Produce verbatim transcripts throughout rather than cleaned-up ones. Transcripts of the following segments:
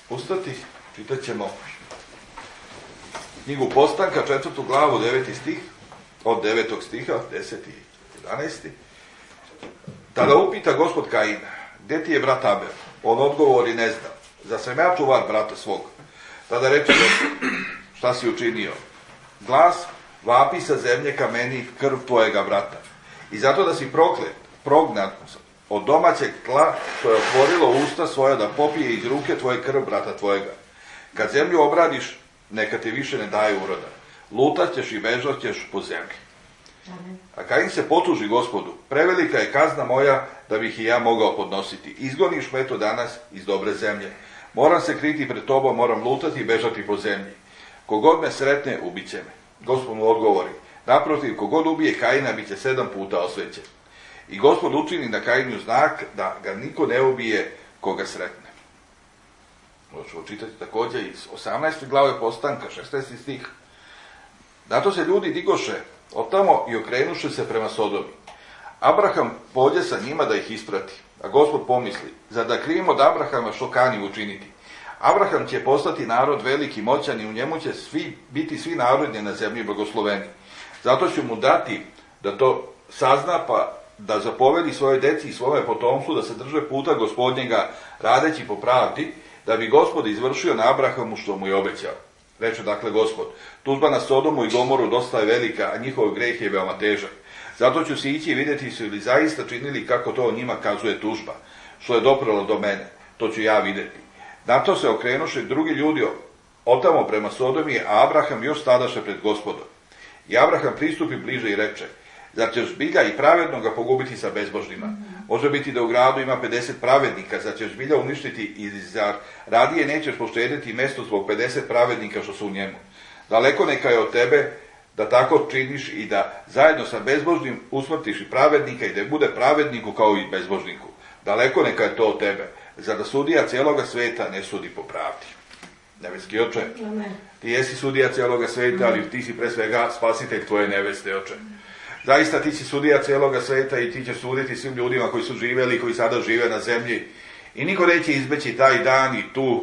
ustati, čitat ćemo knjigu Postanka, četvrtu glavu, deveti stih, od devetog stiha, deseti, jedanaesti. Tada upita Gospod Kaina, gdje ti je brat Abel? On odgovori, ne znam. Za sam ja čuvar brata svog. Tada reče Gospod, šta si učinio? Glas vapi sa zemlje ka meni krv tvojega brata. I zato da si proklet, prognat od domaćeg tla što je otvorilo usta svoja da popije iz ruke tvoje krv brata tvojega. Kad zemlju obradiš, neka ti više ne daje uroda. Lutat ćeš i bežat ćeš po zemlji. A Kain se potuži Gospodu, prevelika je kazna moja da bih i ja mogao podnositi. Izgoniš me to danas iz dobre zemlje. Moram se kriti pred tobom, moram lutati i bežati po zemlji. Kogod me sretne, ubit će me. Gospod mu odgovori, naprotiv, kogod ubije Kaina, bit će sedam puta osvećen. I Gospod učini na Kainu znak da ga niko ne ubije koga sretne. Možemo čitati također iz osamnaeste glave Postanka, šesnaesti stih. Zato se ljudi digoše otamo i okrenuše se prema Sodomi. Abraham pođe sa njima da ih isprati, a Gospod pomisli, za da krivimo od Abrahama što kani učiniti. Abraham će postati narod veliki, moćan i u njemu će svi, biti svi narodni na zemlji blagosloveni. Zato ću mu dati da to sazna, pa da zapovedi svoje deci i svome potomstvu da se drže puta Gospodnjega radeći po pravdi, da bi Gospod izvršio na Abrahamu što mu je obećao. Reče dakle Gospod, tužba na Sodomu i Gomoru dosta je velika, a njihov greh je veoma težak. Zato ću se ići i vidjeti su li zaista činili kako to o njima kazuje tužba. Što je doprlo do mene, to ću ja vidjeti. Na to se okrenuše drugi ljudi otamo prema Sodomi, a Abraham još stadaše pred Gospodom. I Abraham pristupi bliže i reče, zar ćeš zbilja i pravednoga pogubiti sa bezbožnima? Može biti da u gradu ima pedeset pravednika, zar ćeš zbilja uništiti i zar radije nećeš poštediti mjesto zbog pedeset pravednika što su u njemu? Daleko neka je od tebe da tako činiš i da zajedno sa bezbožnim usmrtiš i pravednika i da bude pravedniku kao i bezbožniku. Daleko neka je to od tebe, zar da sudija cijeloga sveta ne sudi po pravdi. Nebeski oče, ti jesi sudija cijeloga sveta, ali ti si pre svega spasitelj tvoje neveste, oče. Zaista ti si sudija cijeloga sveta i ti ćeš suditi svim ljudima koji su živjeli i koji sada žive na zemlji. I niko neće izbeći taj dan i tu,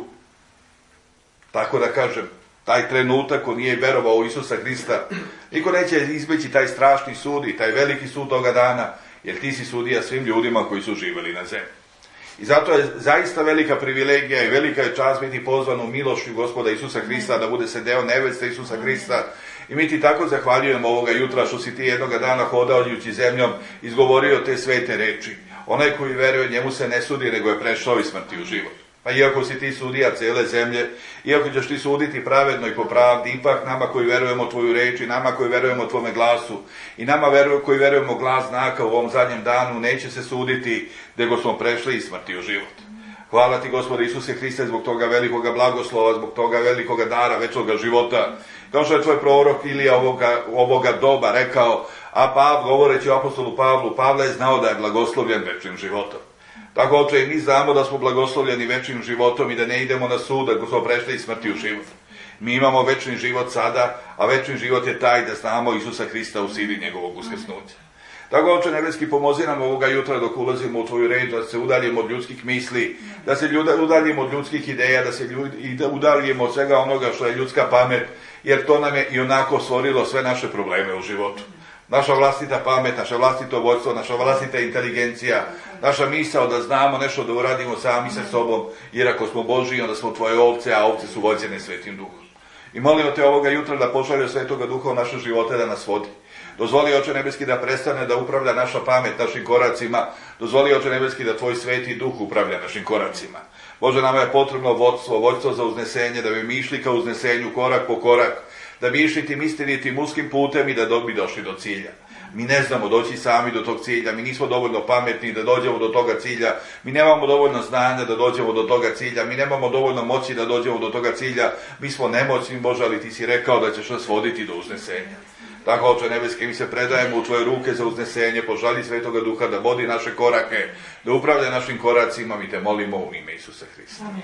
tako da kažem, taj trenutak ko nije verovao u Isusa Hrista. Niko neće izbeći taj strašni sud i taj veliki sud toga dana, jer ti si sudija svim ljudima koji su živjeli na zemlji. I zato je zaista velika privilegija i velika je čast biti pozvan u milošću Gospoda Isusa Hrista, da bude se deo neveste Isusa Hrista. I mi ti tako zahvaljujemo ovoga jutra što si ti jednoga dana hodajući zemljom izgovorio te svete reči. Onaj koji veruje njemu se ne sudi, nego je prešao iz smrti u život. Pa iako si ti sudija cijele zemlje, iako ćeš ti suditi pravedno i po pravdi, ipak nama koji verujemo tvoju reč i nama koji verujemo tvome glasu i nama veruju, koji verujemo glas znaka u ovom zadnjem danu, neće se suditi, nego smo prešli iz smrti u život. Hvala ti, Gospode Isuse Hriste, zbog toga velikoga blagoslova, zbog toga velikoga dara, večnoga života. Kao što je tvoj prorok Ilija ovoga, ovoga doba rekao, a Pav, govoreći o apostolu Pavlu, Pavle je znao da je blagoslovljen večnim životom. Tako, oče, i mi znamo da smo blagoslovljeni večnim životom i da ne idemo na sud, da smo prešli iz smrti u život. Mi imamo večni život sada, a večni život je taj da znamo Isusa Hrista u sili njegovog uskrsnuća. Tako, oče nebeski, pomozi nam ovoga jutra dok ulazimo u tvoju reč, da se udaljimo od ljudskih misli, da se udaljimo od ljudskih ideja, da se ljudi, udaljimo od svega onoga što je ljudska pamet, jer to nam je i onako stvorilo sve naše probleme u životu. Naša vlastita pamet, naša vlastito vođstvo, naša vlastita inteligencija, naša misao da znamo nešto da uradimo sami sa sobom, jer ako smo Božji, onda smo tvoje ovce, a ovce su vođene Svetim Duhom. I molimo te ovoga jutra da pošalje Svetoga Duha u naše živote da nas vodi. Dozvoli, Oče nebeski, da prestane da upravlja naša pamet našim koracima. Dozvoli, Oče nebeski, da tvoj Sveti Duh upravlja našim koracima. Bože, nama je potrebno vodstvo, vodstvo za uznesenje, da bi mi išli ka uznesenju korak po korak, da bi išli tim istinitim uskim putem i da bi došli do cilja. Mi ne znamo doći sami do tog cilja, mi nismo dovoljno pametni da dođemo do toga cilja, mi nemamo dovoljno znanja da dođemo do toga cilja, mi nemamo dovoljno moći da dođemo do toga cilja, mi smo nemoćni, Bože, ali ti si rekao da ćeš nas voditi do uznesenja. Tako, Oče nebeski, mi se predajemo u tvoje ruke za uznesenje, požali Svetoga Duha da vodi naše korake, da upravlja našim koracima, mi te molimo u ime Isusa Hrista. Amen.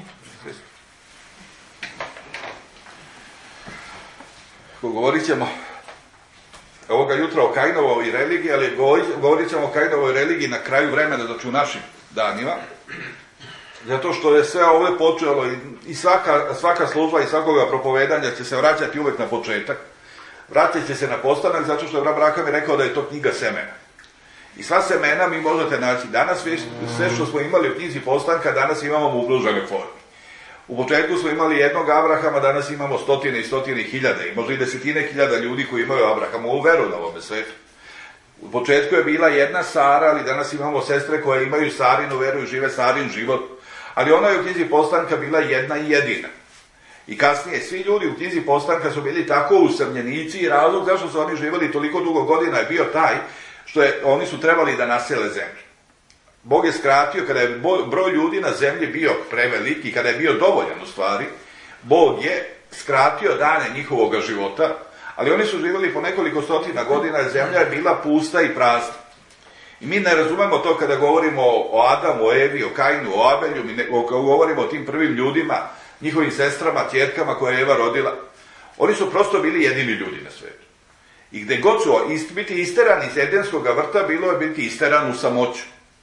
Govorit ćemo ovoga jutra o Kainovoj religiji, ali govorit ćemo o Kainovoj religiji na kraju vremena, znači u našim danima. Zato što je sve ovdje počelo i svaka, svaka služba i svakoga propovedanja će se vraćati uvek na početak. Vratit će se na postanak, zato što je Abraham Braham je rekao da je to knjiga semena. I sva semena mi možete naći. Danas sve što smo imali u knjizi postanka, danas imamo u ublaženoj formi. U početku smo imali jednog Abrahama, danas imamo stotine i stotine hiljada i možda i desetine hiljada ljudi koji imaju Abrahamovu veru na ovome svetu. U početku je bila jedna Sara, ali danas imamo sestre koje imaju Sarinu veru i žive Sarin život. Ali ona je u knjizi postanka bila jedna i jedina. I kasnije, svi ljudi u knjizi postanka su bili tako usamljenici i razlog zašto su oni živjeli toliko dugo godina je bio taj što je, oni su trebali da nasele zemlju. Bog je skratio, kada je broj ljudi na zemlji bio prevelik i kada je bio dovoljan u stvari, Bog je skratio dane njihovog života, ali oni su živjeli po nekoliko stotina godina i zemlja je bila pusta i prazna. I mi ne razumemo to kada govorimo o Adamu, o Evi, o Kainu, o Abelju, mi ne, o, govorimo o tim prvim ljudima, njihovim sestrama, ćerkama koje je Eva rodila. Oni su prosto bili jedini ljudi na svetu. I gde god su ist, biti isterani iz Edenskog vrta, bilo je biti isteran u samoću.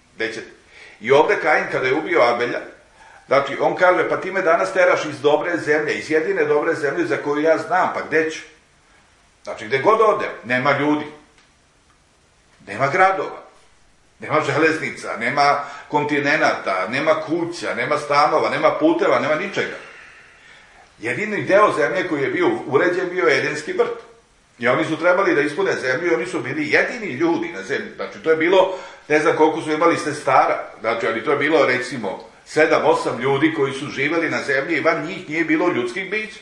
I ovde Kain kada je ubio Abelja, znači on kaže, pa ti me danas teraš iz dobre zemlje, iz jedine dobre zemlje za koju ja znam, pa gde ću? Znači gde god ode, nema ljudi, nema gradova, nema železnica, nema kontinenata, nema kuća, nema stanova, nema puteva, nema ničega. Jedini deo zemlje koji je bio uređen bio je Edenski vrt. I oni su trebali da ispune zemlju i oni su bili jedini ljudi na zemlji. Znači to je bilo, ne znam koliko su imali sestara, znači ali to je bilo recimo sedam, osam ljudi koji su živeli na zemlji i van njih nije bilo ljudskih bića.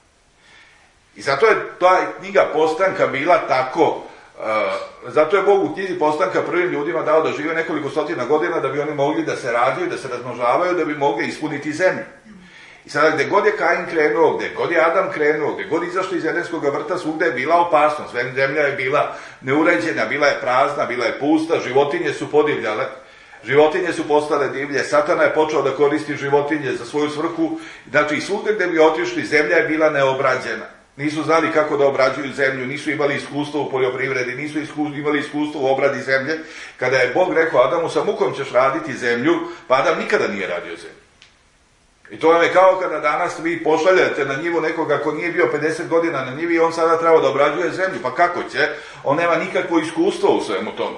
I zato je ta knjiga postanka bila tako, uh, zato je Bog u knjizi postanka prvim ljudima dao da žive nekoliko stotina godina da bi oni mogli da se rađaju, da se razmnožavaju, da bi mogli ispuniti zemlju. I sada gde god je Kain krenuo, gde god je Adam krenuo, gde god izašli iz Edenskog vrta, svugde je bila opasnost, zemlja je bila neuređena, bila je prazna, bila je pusta, životinje su podivljale, životinje su postale divlje, Satana je počeo da koristi životinje za svoju svrhu, znači svugde gde bi otišli, zemlja je bila neobrađena. Nisu znali kako da obrađuju zemlju, nisu imali iskustvo u poljoprivredi, nisu imali iskustvo u obradi zemlje. Kada je Bog rekao Adamu, sa mukom ćeš raditi zemlju, pa Adam nikada nije radio zemlju. I to vam je kao kada danas vi pošaljete na njivu nekoga ko nije bio pedeset godina na njivi i on sada treba da obrađuje zemlju. Pa kako će? On nema nikakvo iskustvo u svemu tomu.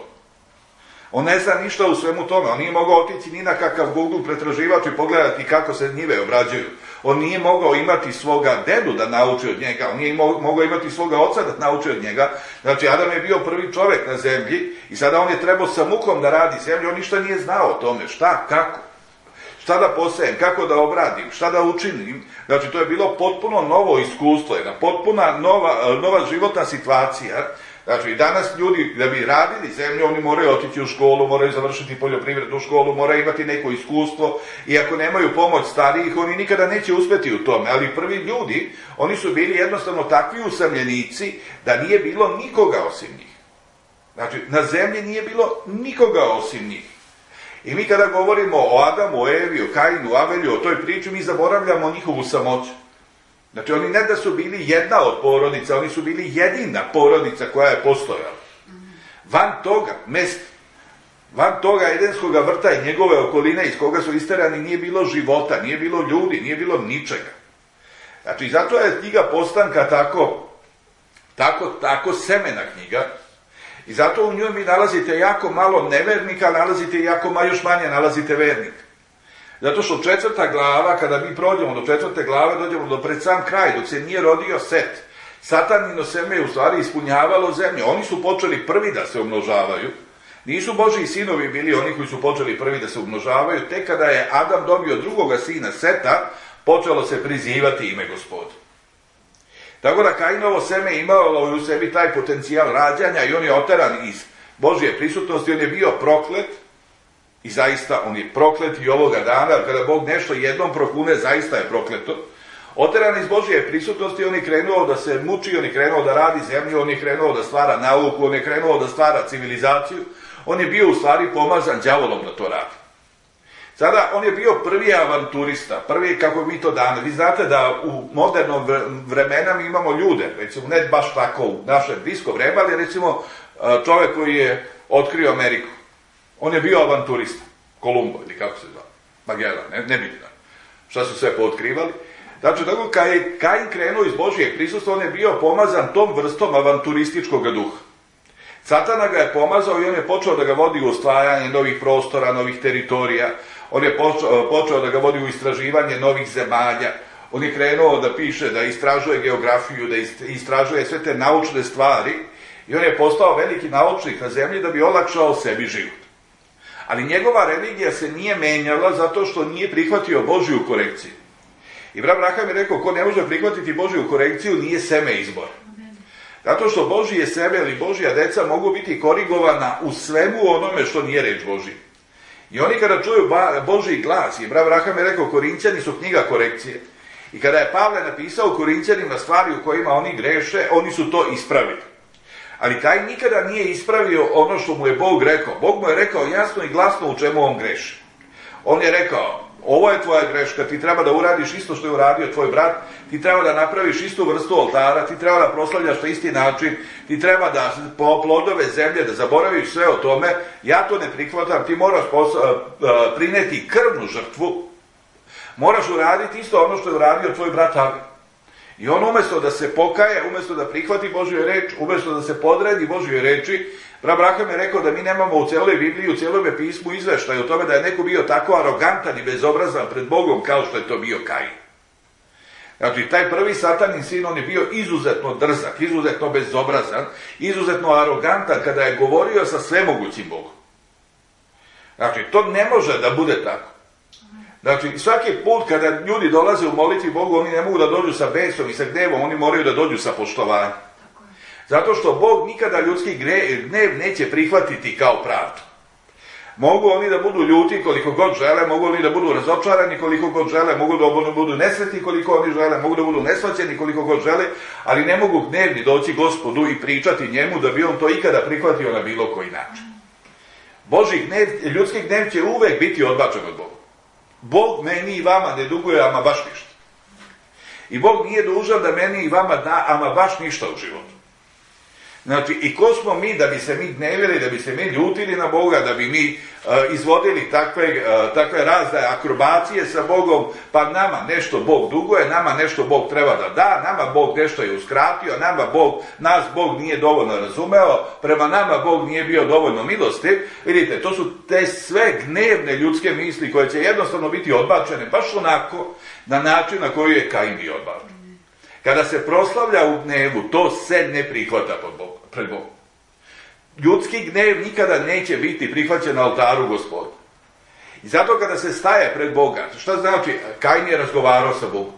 On ne zna ništa u svemu tome. On nije mogao otići ni na kakav Google pretraživač i pogledati kako se njive obrađuju. On nije mogao imati svoga dedu da nauči od njega. On nije mogao imati svoga oca da nauči od njega. Znači, Adam je bio prvi čovjek na zemlji i sada on je trebao sa mukom da radi zemlju. On ništa nije znao o tome. Šta? Kako? Šta da posejem, kako da obradim, šta da učinim. Znači, to je bilo potpuno novo iskustvo, jedna potpuna nova, nova životna situacija. Znači, danas ljudi, da bi radili zemlju, oni moraju otići u školu, moraju završiti poljoprivrednu školu, moraju imati neko iskustvo i ako nemaju pomoć starijih, oni nikada neće uspeti u tome. Ali prvi ljudi, oni su bili jednostavno takvi usamljenici da nije bilo nikoga osim njih. Znači, na zemlji nije bilo nikoga osim njih. I mi kada govorimo o Adamu, o Evi, o Kainu, o Abelju, o toj priči, mi zaboravljamo njihovu samoću. Znači, oni ne da su bili jedna od porodica, oni su bili jedina porodica koja je postojala. Van toga, mesta, van toga Edenskog vrta i njegove okoline iz koga su isterani, nije bilo života, nije bilo ljudi, nije bilo ničega. Znači, zato je knjiga postanka tako, tako, tako semena knjiga. I zato u njoj vi nalazite jako malo nevernika, nalazite jako malo, još manje nalazite vernika. Zato što četvrta glava, kada mi prođemo do četvrte glave, dođemo do pred sam kraj, dok se nije rodio Set. Satanino seme je u stvari ispunjavalo zemlju. Oni su počeli prvi da se umnožavaju. Nisu Božji sinovi bili oni koji su počeli prvi da se umnožavaju. Tek kada je Adam dobio drugoga sina Seta, počelo se prizivati ime Gospoda. Tako da Kainovo seme imalo u sebi taj potencijal rađanja i on je oteran iz Božje prisutnosti, on je bio proklet i zaista on je proklet i ovoga dana, kada Bog nešto jednom prokune, zaista je prokleto. Oteran iz Božje prisutnosti, on je krenuo da se muči, on je krenuo da radi zemlju, on je krenuo da stvara nauku, on je krenuo da stvara civilizaciju, on je bio u stvari pomazan đavolom da to radi. Sada, on je bio prvi avanturista, prvi, kako mi to danas. Vi znate da u modernom vremena mi imamo ljude, recimo ne baš tako u naše blisko vreme, ali recimo čovjek koji je otkrio Ameriku. On je bio avanturista, Kolumbo ili kako se zove. Magela, ne, nebitno. Šta su sve pootkrivali? Znači, tako kad je Kain krenuo iz Božijeg prisustva, on je bio pomazan tom vrstom avanturističkog duha. Satana ga je pomazao i on je počeo da ga vodi u osvajanje novih prostora, novih teritorija. On je počeo, počeo da ga vodi u istraživanje novih zemalja. On je krenuo da piše, da istražuje geografiju, da istražuje sve te naučne stvari. I on je postao veliki naučnik na zemlji da bi olakšao sebi život. Ali njegova religija se nije menjala zato što nije prihvatio Božju korekciju. I brat Braham je rekao, ko ne može prihvatiti Božju korekciju, nije seme izbora. Zato što Božije seme ili Božja deca mogu biti korigovana u svemu onome što nije reč Božja. I oni kada čuju Božji glas, i brat Braham je rekao, Korinćani su knjiga korekcije. I kada je Pavle napisao Korinćanima stvari u kojima oni greše, oni su to ispravili. Ali Kain nikada nije ispravio ono što mu je Bog rekao. Bog mu je rekao jasno i glasno u čemu on greši. On je rekao, ovo je tvoja greška, ti treba da uradiš isto što je uradio tvoj brat, ti treba da napraviš istu vrstu oltara, ti treba da proslavljaš na isti način, ti treba da po plodove zemlje, da zaboraviš sve o tome, ja to ne prihvatam, ti moraš prineti krvnu žrtvu, moraš uraditi isto ono što je uradio tvoj brat Abel. I on umjesto da se pokaje, umjesto da prihvati Božju reč, umjesto da se podredi Božjoj reči, brat Braham je rekao da mi nemamo u cijeloj Bibliji, u cijelome pismu izveštaj o tome da je neko bio tako arogantan i bezobrazan pred Bogom kao što je to bio Kain. Znači, taj prvi satanin sin, on je bio izuzetno drzak, izuzetno bezobrazan, izuzetno arogantan kada je govorio sa svemogućim Bogom. Znači, to ne može da bude tako. Znači, svaki put kada ljudi dolaze u molitvi Bogu, oni ne mogu da dođu sa besom i sa gnevom, oni moraju da dođu sa poštovanjem. Zato što Bog nikada ljudski gnev neće prihvatiti kao pravdu. Mogu oni da budu ljuti koliko god žele, mogu oni da budu razočarani koliko god žele, mogu da budu nesretni koliko oni žele, mogu da budu nesvaćeni koliko god žele, ali ne mogu gnevni doći Gospodu i pričati njemu da bi on to ikada prihvatio na bilo koji način. Božji gnev, ljudski gnev će uvek biti odbačen od Boga. Bog meni i vama ne duguje ama baš ništa. I Bog nije dužan da meni i vama da ama baš ništa u životu. Znači, i ko smo mi da bi se mi gnevili, da bi se mi ljutili na Boga, da bi mi uh, izvodili takve, uh, takve razne akrobacije sa Bogom, pa nama nešto Bog duguje, nama nešto Bog treba da da, nama Bog nešto je uskratio, nama Bog, nas Bog nije dovoljno razumeo, prema nama Bog nije bio dovoljno milostiv. Vidite, to su te sve gnevne ljudske misli koje će jednostavno biti odbačene, baš onako, na način na koji je Kain bio odbačen. Kada se proslavlja u gnevu, to se ne prihvata pod Bogom, pred Bogom. Ljudski gnev nikada neće biti prihvaćen na oltaru Gospoda. I zato kada se staje pred Boga, šta znači? Kain je razgovarao sa Bogom.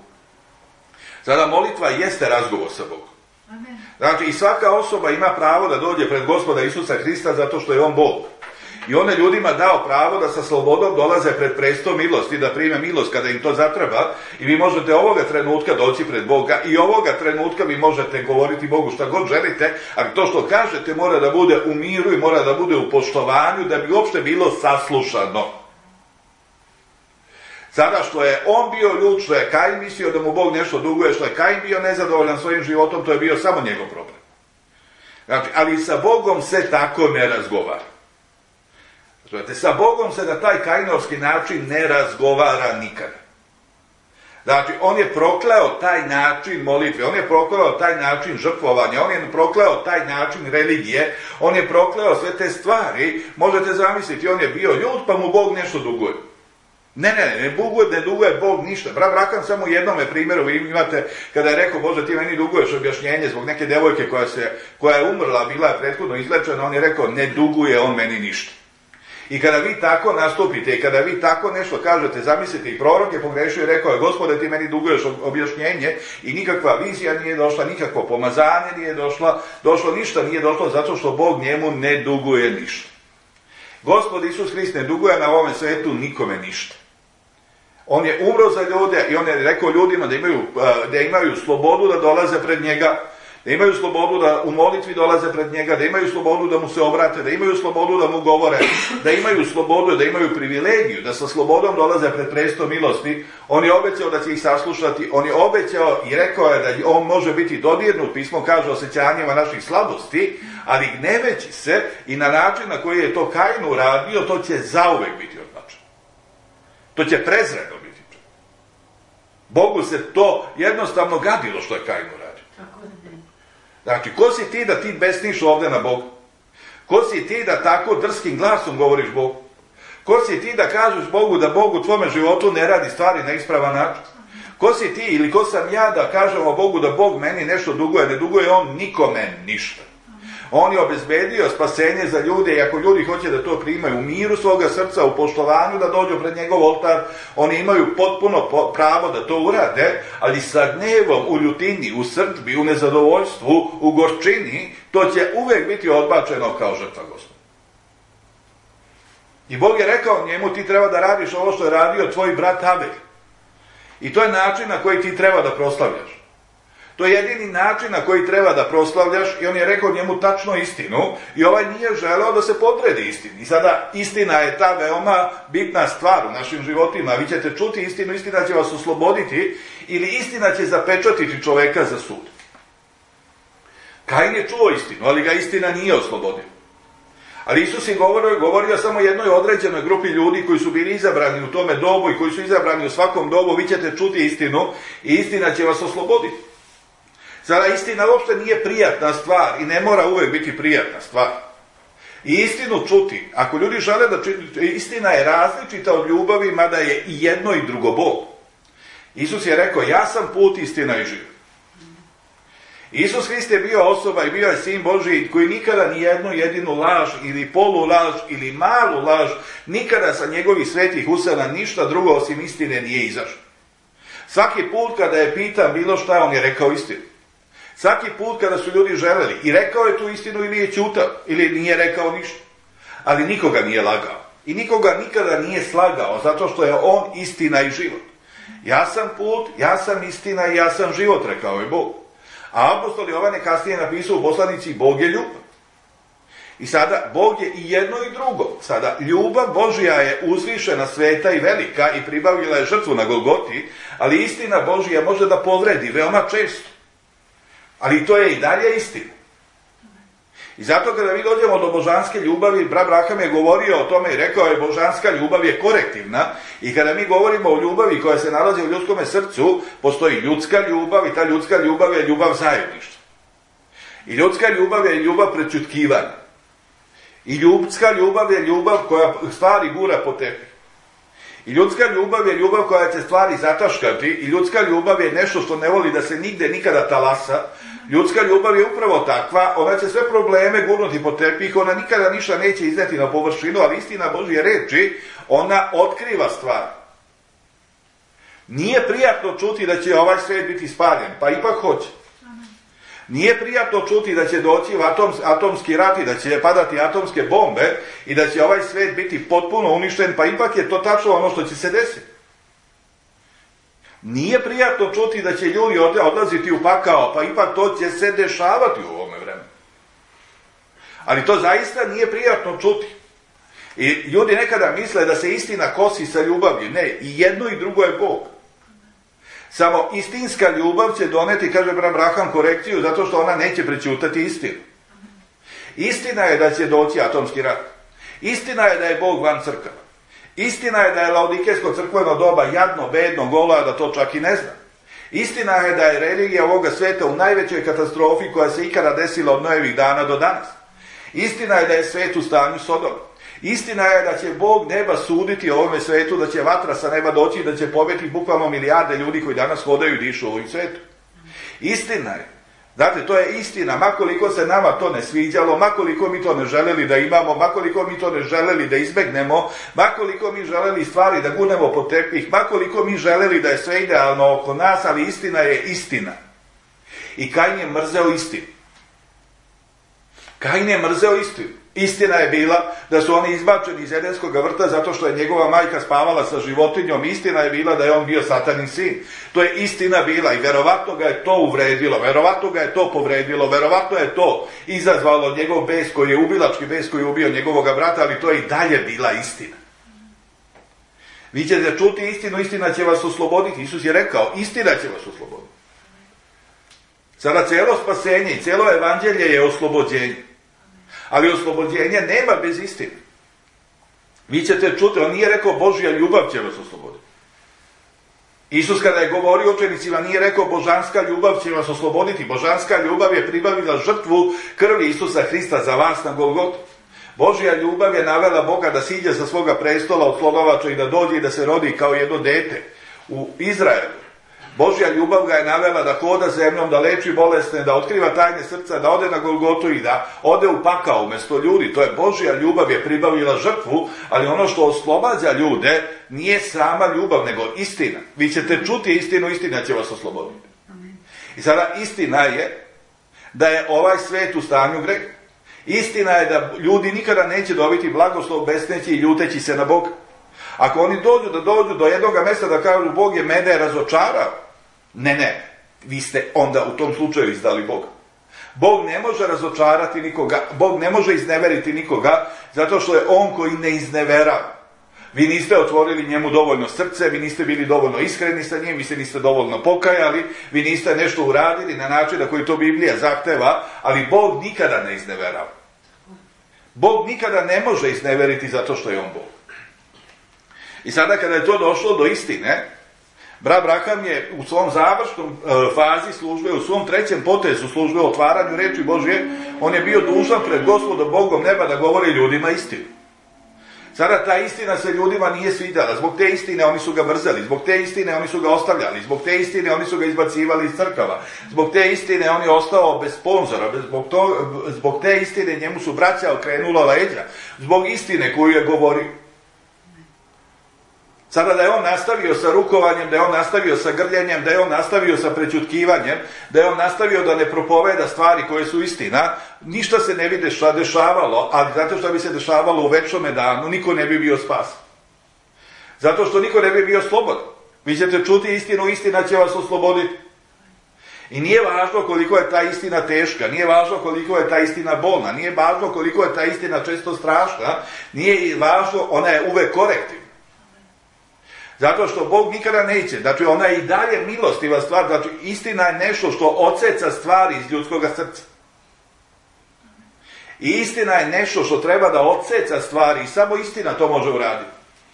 Sada molitva jeste razgovor sa Bogom. Amen. Znači, i svaka osoba ima pravo da dođe pred Gospoda Isusa Hrista zato što je on Bog. I on je ljudima dao pravo da sa slobodom dolaze pred presto milosti, da prime milost kada im to zatreba. I vi možete ovoga trenutka doći pred Boga i ovoga trenutka vi možete govoriti Bogu šta god želite, ali to što kažete mora da bude u miru i mora da bude u poštovanju da bi uopšte bilo saslušano. Sada što je on bio ljud, što je Kain mislio da mu Bog nešto duguje, što je Kain bio nezadovoljan svojim životom, to je bio samo njegov problem. Znači, ali sa Bogom se tako ne razgovara. Znači, sa Bogom se na taj kainovski način ne razgovara nikada. Znači, on je prokleo taj način molitve, on je prokleo taj način žrtvovanja, on je prokleo taj način religije, on je prokleo sve te stvari. Možete zamisliti, on je bio ljud pa mu Bog nešto duguje. Ne, ne, ne, ne duguje, ne duguje Bog ništa. Brat Brakan samo u jednome primjeru, vi imate, kada je rekao, Bože, ti meni duguješ objašnjenje zbog neke devojke koja, se, koja je umrla, bila je prethodno izlečena, on je rekao, ne duguje on meni ništa. I kada vi tako nastupite i kada vi tako nešto kažete, zamislite, i prorok je pogrešio i rekao je, Gospode, ti meni duguješ objašnjenje i nikakva vizija nije došla, nikakvo pomazanje nije došlo, došlo ništa nije došlo zato što Bog njemu ne duguje ništa. Gospod Isus Hrist ne duguje na ovom svetu nikome ništa. On je umro za ljude i on je rekao ljudima da imaju, da imaju slobodu da dolaze pred njega, da imaju slobodu da u molitvi dolaze pred njega, da imaju slobodu da mu se obrate, da imaju slobodu da mu govore, da imaju slobodu, da imaju privilegiju, da sa slobodom dolaze pred presto milosti. On je obećao da će ih saslušati, on je obećao i rekao je da on može biti dodirnut, pismo kaže, osjećanjima naših slabosti, ali gneveći se i na način na koji je to Kain uradio, to će zauvek biti odbačeno. To će prezreno biti. Bogu se to jednostavno gadilo što je Kain uradio. Znači, ko si ti da ti besniš ovde na Bogu? Ko si ti da tako drskim glasom govoriš Bogu? Ko si ti da kažeš Bogu da Bog u tvome životu ne radi stvari na ispravan način? Ko si ti ili ko sam ja da kažemo Bogu da Bog meni nešto duguje? Ne duguje on nikome ništa. On je obezbedio spasenje za ljude i ako ljudi hoće da to primaju u miru svoga srca, u poštovanju, da dođu pred njegov oltar, oni imaju potpuno pravo da to urade, ali sa gnevom, u ljutini, u srdbi, u nezadovoljstvu, u gorčini, to će uvek biti odbačeno kao žrtva Gospoda. I Bog je rekao njemu, ti treba da radiš ovo što je radio tvoj brat Abel. I to je način na koji ti treba da proslavljaš. To je jedini način na koji treba da proslavljaš i on je rekao njemu tačno istinu i ovaj nije želeo da se podredi istini. I sada istina je ta veoma bitna stvar u našim životima. Vi ćete čuti istinu, istina će vas osloboditi ili istina će zapečatiti čoveka za sud. Kain je čuo istinu, ali ga istina nije oslobodila. Ali Isus je govorio, govorio samo jednoj određenoj grupi ljudi koji su bili izabrani u tome dobu i koji su izabrani u svakom dobu. Vi ćete čuti istinu i istina će vas osloboditi. Sada istina uopšte nije prijatna stvar i ne mora uvek biti prijatna stvar. I istinu čuti, ako ljudi žele da čuti, istina je različita od ljubavi, mada je i jedno i drugo Bog. Isus je rekao, ja sam put, istina i život. Isus Hrist je bio osoba i bio je sin Božiji koji nikada ni jednu jedinu laž ili polu laž ili malu laž, nikada sa njegovih svetih usana ništa drugo osim istine nije izašao. Svaki put kada je pitan bilo šta, on je rekao istinu. Svaki put kada su ljudi želeli i rekao je tu istinu ili je ćutao ili nije rekao ništa. Ali nikoga nije lagao. I nikoga nikada nije slagao zato što je on istina i život. Ja sam put, ja sam istina i ja sam život, rekao je Bog. A apostol Jovan je kasnije napisao u poslanici Bog je ljubav. I sada Bog je i jedno i drugo. Sada ljubav Božja je uzvišena, sveta i velika i pribavila je žrtvu na Golgoti, ali istina Božja može da povredi veoma često. Ali to je i dalje istina. I zato kada mi dođemo do božanske ljubavi, brat Braham je govorio o tome i rekao je božanska ljubav je korektivna i kada mi govorimo o ljubavi koja se nalazi u ljudskom srcu, postoji ljudska ljubav i ta ljudska ljubav je ljubav zajedništva. I ljudska ljubav je ljubav prećutkivanja. I ljudska ljubav je ljubav koja stvari gura po tepih. I ljudska ljubav je ljubav koja će stvari zataškati i ljudska ljubav je nešto što ne voli da se nigde nikada talasa. Ljudska ljubav je upravo takva, ona će sve probleme gurnuti po tepih, ona nikada ništa neće izneti na površinu, ali istina Božje reči, ona otkriva stvar. Nije prijatno čuti da će ovaj svet biti spaljen, pa ipak hoće. Nije prijatno čuti da će doći u atoms, atomski rat i da će padati atomske bombe i da će ovaj svet biti potpuno uništen, pa ipak je to tačno ono što će se desiti. Nije prijatno čuti da će ljudi odlaziti u pakao, pa ipak to će se dešavati u ovome vremenu. Ali to zaista nije prijatno čuti. I ljudi nekada misle da se istina kosi sa ljubavlju. Ne, i jedno i drugo je Bog. Samo istinska ljubav će doneti, kaže brat Braham, korekciju, zato što ona neće prećutati istinu. Istina je da će doći atomski rat. Istina je da je Bog van crkava. Istina je da je laodikejsko crkveno doba jadno, bedno, golo, a da to čak i ne zna. Istina je da je religija ovoga sveta u najvećoj katastrofi koja se ikada desila od Noevih dana do danas. Istina je da je svet u stanju Sodoma. Istina je da će Bog neba suditi ovome svetu, da će vatra sa neba doći i da će pobiti bukvalno milijarde ljudi koji danas hodaju i dišu u ovim svetu. Istina je. Dakle, to je istina, makoliko se nama to ne sviđalo, makoliko mi to ne želeli da imamo, makoliko mi to ne želeli da izbegnemo, makoliko mi želeli stvari da gurnemo po tepih, makoliko mi želeli da je sve idealno oko nas, ali istina je istina. I Kain je mrzeo istinu. Kain je mrzeo istinu. Istina je bila da su oni izbačeni iz Edenskog vrta zato što je njegova majka spavala sa životinjom. Istina je bila da je on bio satanin sin. To je istina bila i verovatno ga je to uvredilo, verovatno ga je to povredilo, verovatno je to izazvalo njegov bes koji je ubilački bes koji je ubio njegovog brata, ali to je i dalje bila istina. Vi ćete čuti istinu, istina će vas osloboditi. Isus je rekao, istina će vas osloboditi. Sada cijelo spasenje i cijelo evanđelje je oslobođenje. Ali oslobođenja nema bez istine. Vi ćete čuti, on nije rekao Božja ljubav će vas osloboditi. Isus kada je govorio učenicima nije rekao božanska ljubav će vas osloboditi. Božanska ljubav je pribavila žrtvu krvi Isusa Hrista za vas na Golgotu. Božja ljubav je navela Boga da siđe sa svoga prestola od slonovača i da dođe i da se rodi kao jedno dete u Izraelu. Božja ljubav ga je navela da hoda zemljom, da leči bolesne, da otkriva tajne srca, da ode na Golgotu i da ode u pakao umjesto ljudi. To je Božja ljubav je pribavila žrtvu, ali ono što oslobađa ljude nije sama ljubav, nego istina. Vi ćete čuti istinu, istina će vas osloboditi. I sada istina je da je ovaj svet u stanju greha. Istina je da ljudi nikada neće dobiti blagoslov besneći i ljuteći se na Boga. Ako oni dođu da dođu do jednog mjesta da kažu Bog je mene razočarao, ne, ne, vi ste onda u tom slučaju izdali Boga. Bog ne može razočarati nikoga, Bog ne može izneveriti nikoga, zato što je on koji ne izneverava. Vi niste otvorili njemu dovoljno srce, vi niste bili dovoljno iskreni sa njim, vi se niste dovoljno pokajali, vi niste nešto uradili na način na koji to Biblija zahteva, ali Bog nikada ne izneverava. Bog nikada ne može izneveriti zato što je on Bog. I sada kada je to došlo do istine, brat Branham je u svom završnom e, fazi službe, u svom trećem potezu službe, otvaranju reči Božje, on je bio dužan pred Gospodom Bogom neba da govori ljudima istinu. Sada ta istina se ljudima nije svidjela, zbog te istine oni su ga mrzeli, zbog te istine oni su ga ostavljali, zbog te istine oni su ga izbacivali iz crkava, zbog te istine on je ostao bez sponzora, zbog, to, zbog te istine njemu su braća okrenula leđa, zbog istine koju je govorio. Sada da je on nastavio sa rukovanjem, da je on nastavio sa grljenjem, da je on nastavio sa prećutkivanjem, da je on nastavio da ne propoveda stvari koje su istina, ništa se ne bi deša, dešavalo, ali zato što bi se dešavalo u večnome danu, niko ne bi bio spasan. Zato što niko ne bi bio slobodan. Vi ćete čuti istinu, istina će vas osloboditi. I nije važno koliko je ta istina teška, nije važno koliko je ta istina bolna, nije važno koliko je ta istina često strašna, nije važno, ona je uvek korektivna. Zato što Bog nikada neće, znači ona je i dalje milostiva stvar, znači istina je nešto što odseca stvari iz ljudskog srca. I istina je nešto što treba da odseca stvari i samo istina to može uraditi.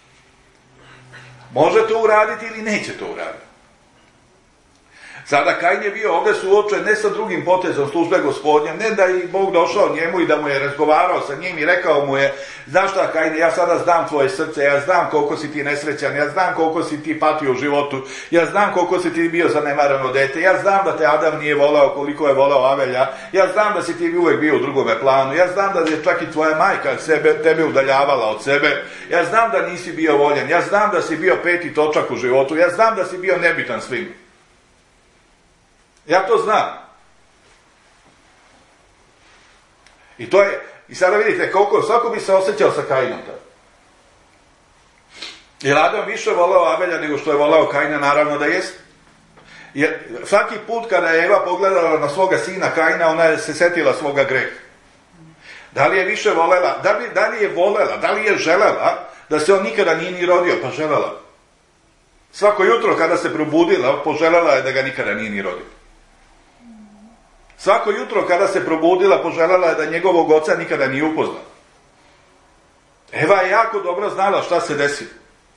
Može to uraditi ili neće to uraditi. Sada Kain je bio ovdje suočen ne sa drugim potezom službe Gospodnjem, ne da je Bog došao njemu i da mu je razgovarao sa njim i rekao mu je, znaš šta Kain, ja sada znam tvoje srce, ja znam koliko si ti nesrećan, ja znam koliko si ti patio u životu, ja znam koliko si ti bio zanemarano dete, ja znam da te Adam nije volao koliko je volao Avelja, ja znam da si ti uvijek bio u drugome planu, ja znam da je čak i tvoja majka sebe, tebe udaljavala od sebe, ja znam da nisi bio voljen, ja znam da si bio peti točak u životu, ja znam da si bio nebitan svim. Ja to znam. I to je, i sada vidite koliko, svako bi se osjećao sa Kainom tada. Jer Adam više volao Avelja nego što je volao Kaina, naravno da jest. Jer svaki put kada je Eva pogledala na svoga sina Kaina, ona je se setila svoga greha. Da li je više volela, da li, da li je volela, da li je želela da se on nikada nije ni rodio, pa želela. Svako jutro kada se probudila, poželjela je da ga nikada nije ni rodio. Svako jutro kada se probudila, poželjela je da njegovog oca nikada nije upoznala. Eva je jako dobro znala šta se desilo.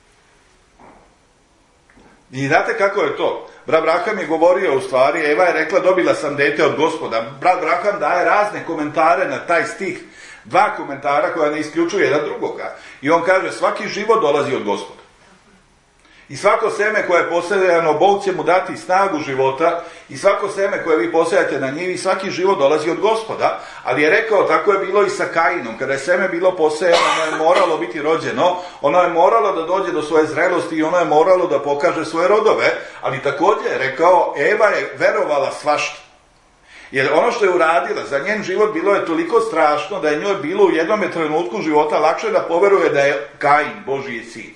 I znate kako je to? Brat Branham je govorio u stvari, Eva je rekla dobila sam dete od Gospoda. Brat Branham daje razne komentare na taj stih. Dva komentara koja ne isključuje jedan drugoga. I on kaže svaki život dolazi od Gospoda. I svako seme koje je posejano, Bog će mu dati snagu života i svako seme koje vi posejate na njivi, svaki život dolazi od Gospoda, ali je rekao, tako je bilo i sa Kainom, kada je seme bilo posejano, ono je moralo biti rođeno, ono je moralo da dođe do svoje zrelosti i ono je moralo da pokaže svoje rodove, ali također je rekao, Eva je verovala svašta. Jer ono što je uradila, za njen život bilo je toliko strašno da je njoj bilo u jednom trenutku života lakše da poveruje da je Kain Božji sin.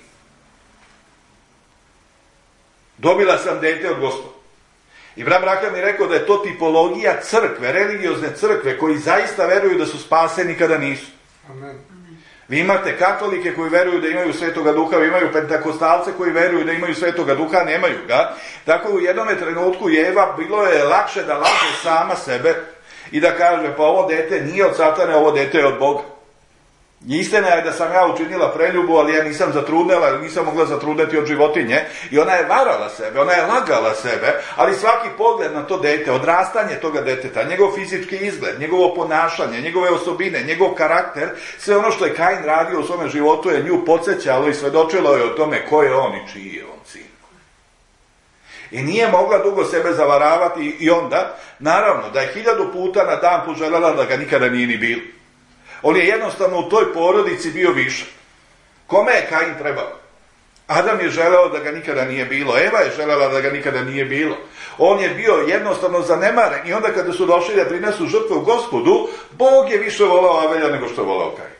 Dobila sam dete od Gospoda. I brat Branham je rekao da je to tipologija crkve, religiozne crkve, koji zaista veruju da su spaseni kada nisu. Amen. Vi imate katolike koji veruju da imaju Svetoga Duha, vi imaju pentakostalce koji veruju da imaju Svetoga Duha, nemaju ga. Tako u jednom trenutku Eva bilo je lakše da laže sama sebe i da kaže, pa ovo dete nije od Satane, ovo dete je od Boga. Istina je da sam ja učinila preljubu, ali ja nisam zatrudnela, nisam mogla zatrudneti od životinje i ona je varala sebe, ona je lagala sebe, ali svaki pogled na to dete, odrastanje toga deteta, njegov fizički izgled, njegovo ponašanje, njegove osobine, njegov karakter, sve ono što je Kain radio u svome životu je nju podsjećalo i svedočilo je o tome ko je on i čiji je on sin. I nije mogla dugo sebe zavaravati i onda, naravno, da je hiljadu puta na dan poželjela da ga nikada nije ni bilo. On je jednostavno u toj porodici bio višak. Kome je Kain trebao? Adam je želeo da ga nikada nije bilo. Eva je želela da ga nikada nije bilo. On je bio jednostavno zanemaren i onda kada su došli da prinesu žrtvu Gospodu, Bog je više volao Avelja nego što je volao Kain.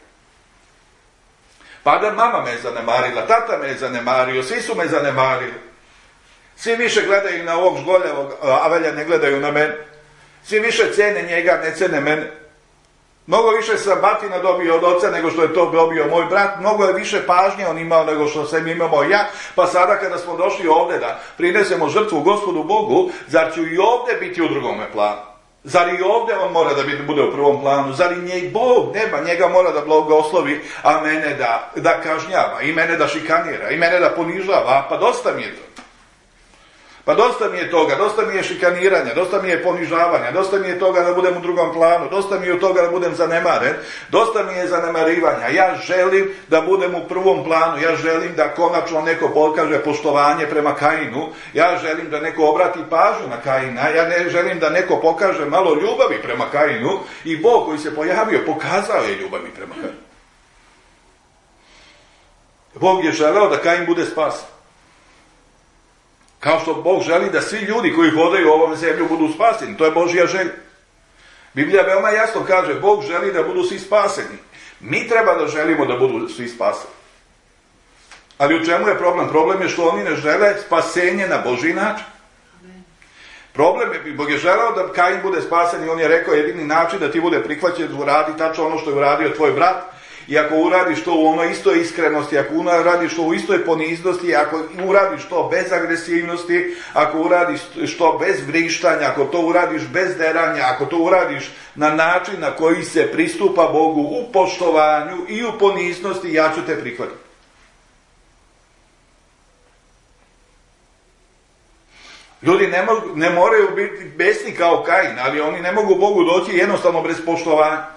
Pa da mama me je zanemarila, tata me je zanemario, svi su me zanemarili. Svi više gledaju na ovog žgoljavog Avelja, ne gledaju na mene. Svi više cene njega, ne cene mene. Mnogo više sam batina dobio od oca nego što je to dobio moj brat, mnogo je više pažnje on imao nego što sam imao ja, pa sada kada smo došli ovdje da prinesemo žrtvu Gospodu Bogu, zar ću i ovdje biti u drugome planu? Zar i ovdje on mora da bude u prvom planu? Zar i njej Bog nema, njega mora da blagoslovi, a mene da, da kažnjava, i mene da šikanira, i mene da ponižava, pa dosta mi je to. Pa dosta mi je toga, dosta mi je šikaniranja, dosta mi je ponižavanja, dosta mi je toga da budem u drugom planu, dosta mi je od toga da budem zanemaren, dosta mi je zanemarivanja. Ja želim da budem u prvom planu, ja želim da konačno neko pokaže poštovanje prema Kainu, ja želim da neko obrati pažnju na Kaina, ja ne želim da neko pokaže malo ljubavi prema Kainu i Bog koji se pojavio pokazao je ljubavi prema Kainu. Bog je želeo da Kain bude spasen. Kao što Bog želi da svi ljudi koji hodaju u ovom zemlju budu spaseni. To je Božja želja. Biblija veoma jasno kaže, Bog želi da budu svi spaseni. Mi treba da želimo da budu svi spaseni. Ali u čemu je problem? Problem je što oni ne žele spasenje na Božji način. Problem je, Bog je želeo da Kain bude spasen i on je rekao jedini način da ti bude prihvaćen, uradi tačno ono što je uradio tvoj brat. I ako uradiš to u onoj istoj iskrenosti, ako uradiš to u istoj poniznosti, ako uradiš to bez agresivnosti, ako uradiš to bez vrištanja, ako to uradiš bez deranja, ako to uradiš na način na koji se pristupa Bogu u poštovanju i u poniznosti, ja ću te prihvatiti. Ljudi ne, mogu, ne moraju biti besni kao Kain, ali oni ne mogu Bogu doći jednostavno bez poštovanja.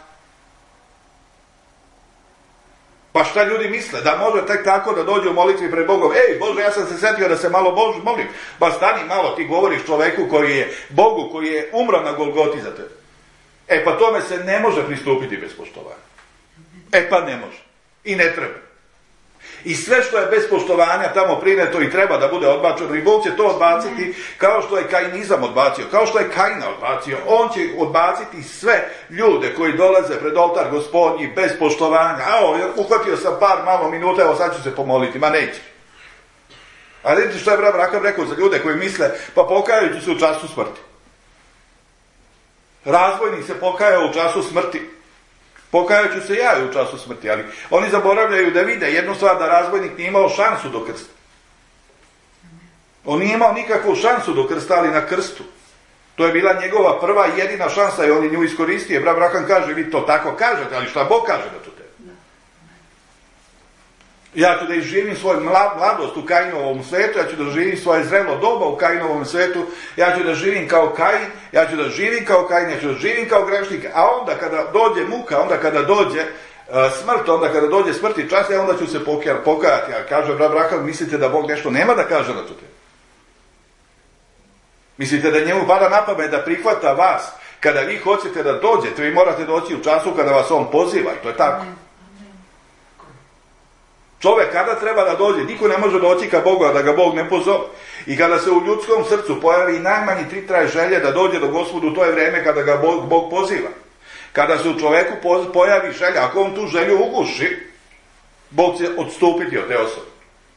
Pa šta ljudi misle? Da može tek tako da dođe u molitvi pred Bogom? Ej, Bože, ja sam se setio da se malo Bože molim. Pa stani malo, ti govoriš čoveku koji je, Bogu koji je umro na Golgoti za tebe. E pa tome se ne može pristupiti bez poštovanja. E pa ne može. I ne treba. I sve što je bez poštovanja tamo prineto i treba da bude odbačeno, i Bog će to odbaciti kao što je Kainizam odbacio, kao što je Kaina odbacio. On će odbaciti sve ljude koji dolaze pred oltar Gospodnji bez poštovanja. A uhvatio sam par malo minuta, evo sad ću se pomoliti, ma neće. A vidite što je brat Rakav rekao za ljude koji misle, pa pokajajući se u času smrti. Razbojnik se pokajao u času smrti. Pokajat ću se ja u času smrti, ali oni zaboravljaju da vide jednu stvar, da razbojnik nije imao šansu do krsta. On nije imao nikakvu šansu do krsta, ali na krstu. To je bila njegova prva i jedina šansa i on je nju iskoristio. Brat Brahan kaže, vi to tako kažete, ali šta Bog kaže da to te? Ja ću da izživim svoj mladost u Kainovom svetu, ja ću da živim svoje zrelo doba u Kainovom svetu, ja ću da živim kao Kain, ja ću da živim kao Kain, ja ću da živim kao grešnik, a onda kada dođe muka, onda kada dođe uh, smrt, onda kada dođe smrt i čas, ja onda ću se pokajati. Ja kaže, brat Brahan, mislite da Bog nešto nema da kaže na to te? Mislite da njemu pada na pamet da prihvata vas, kada vi hoćete da dođete, vi morate doći u času kada vas on poziva, i to je tako. Čovjek kada treba da dođe, niko ne može doći ka Bogu, a da ga Bog ne pozove. I kada se u ljudskom srcu pojavi najmanji tritraj želje da dođe do Gospodu, to je vreme kada ga Bog, Bog poziva. Kada se u čovjeku pojavi želja, ako on tu želju uguši, Bog će odstupiti od te osobe.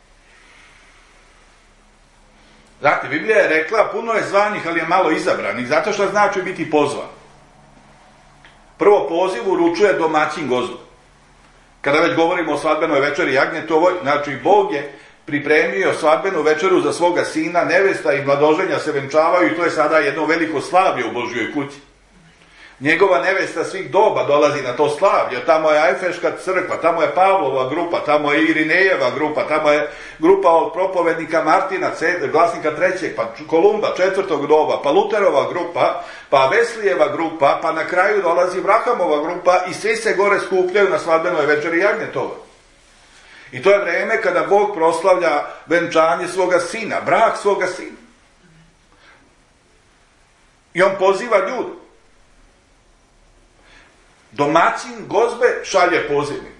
Znate, Biblija je rekla, puno je zvanih, ali je malo izabranih, zato što znači biti pozvan. Prvo poziv uručuje domaćin gozdu. Kada već govorimo o svadbenoj večeri jagnjetovoj, znači Bog je pripremio svadbenu večeru za svoga sina, nevesta i mladoženja se venčavaju i to je sada jedno veliko slavlje u Božjoj kući. Njegova nevesta svih doba dolazi na to slavlje, tamo je Ajfeška crkva, tamo je Pavlova grupa, tamo je Irinejeva grupa, tamo je grupa od propovednika Martina, glasnika trećeg, pa Kolumba četvrtog doba, pa Luterova grupa, pa Veslijeva grupa, pa na kraju dolazi Vrahamova grupa i svi se gore skupljaju na svadbenoj večeri Jagnjetova. I to je vreme kada Bog proslavlja venčanje svoga sina, brak svoga sina. I on poziva ljude. Domaćin gozbe šalje pozivnik.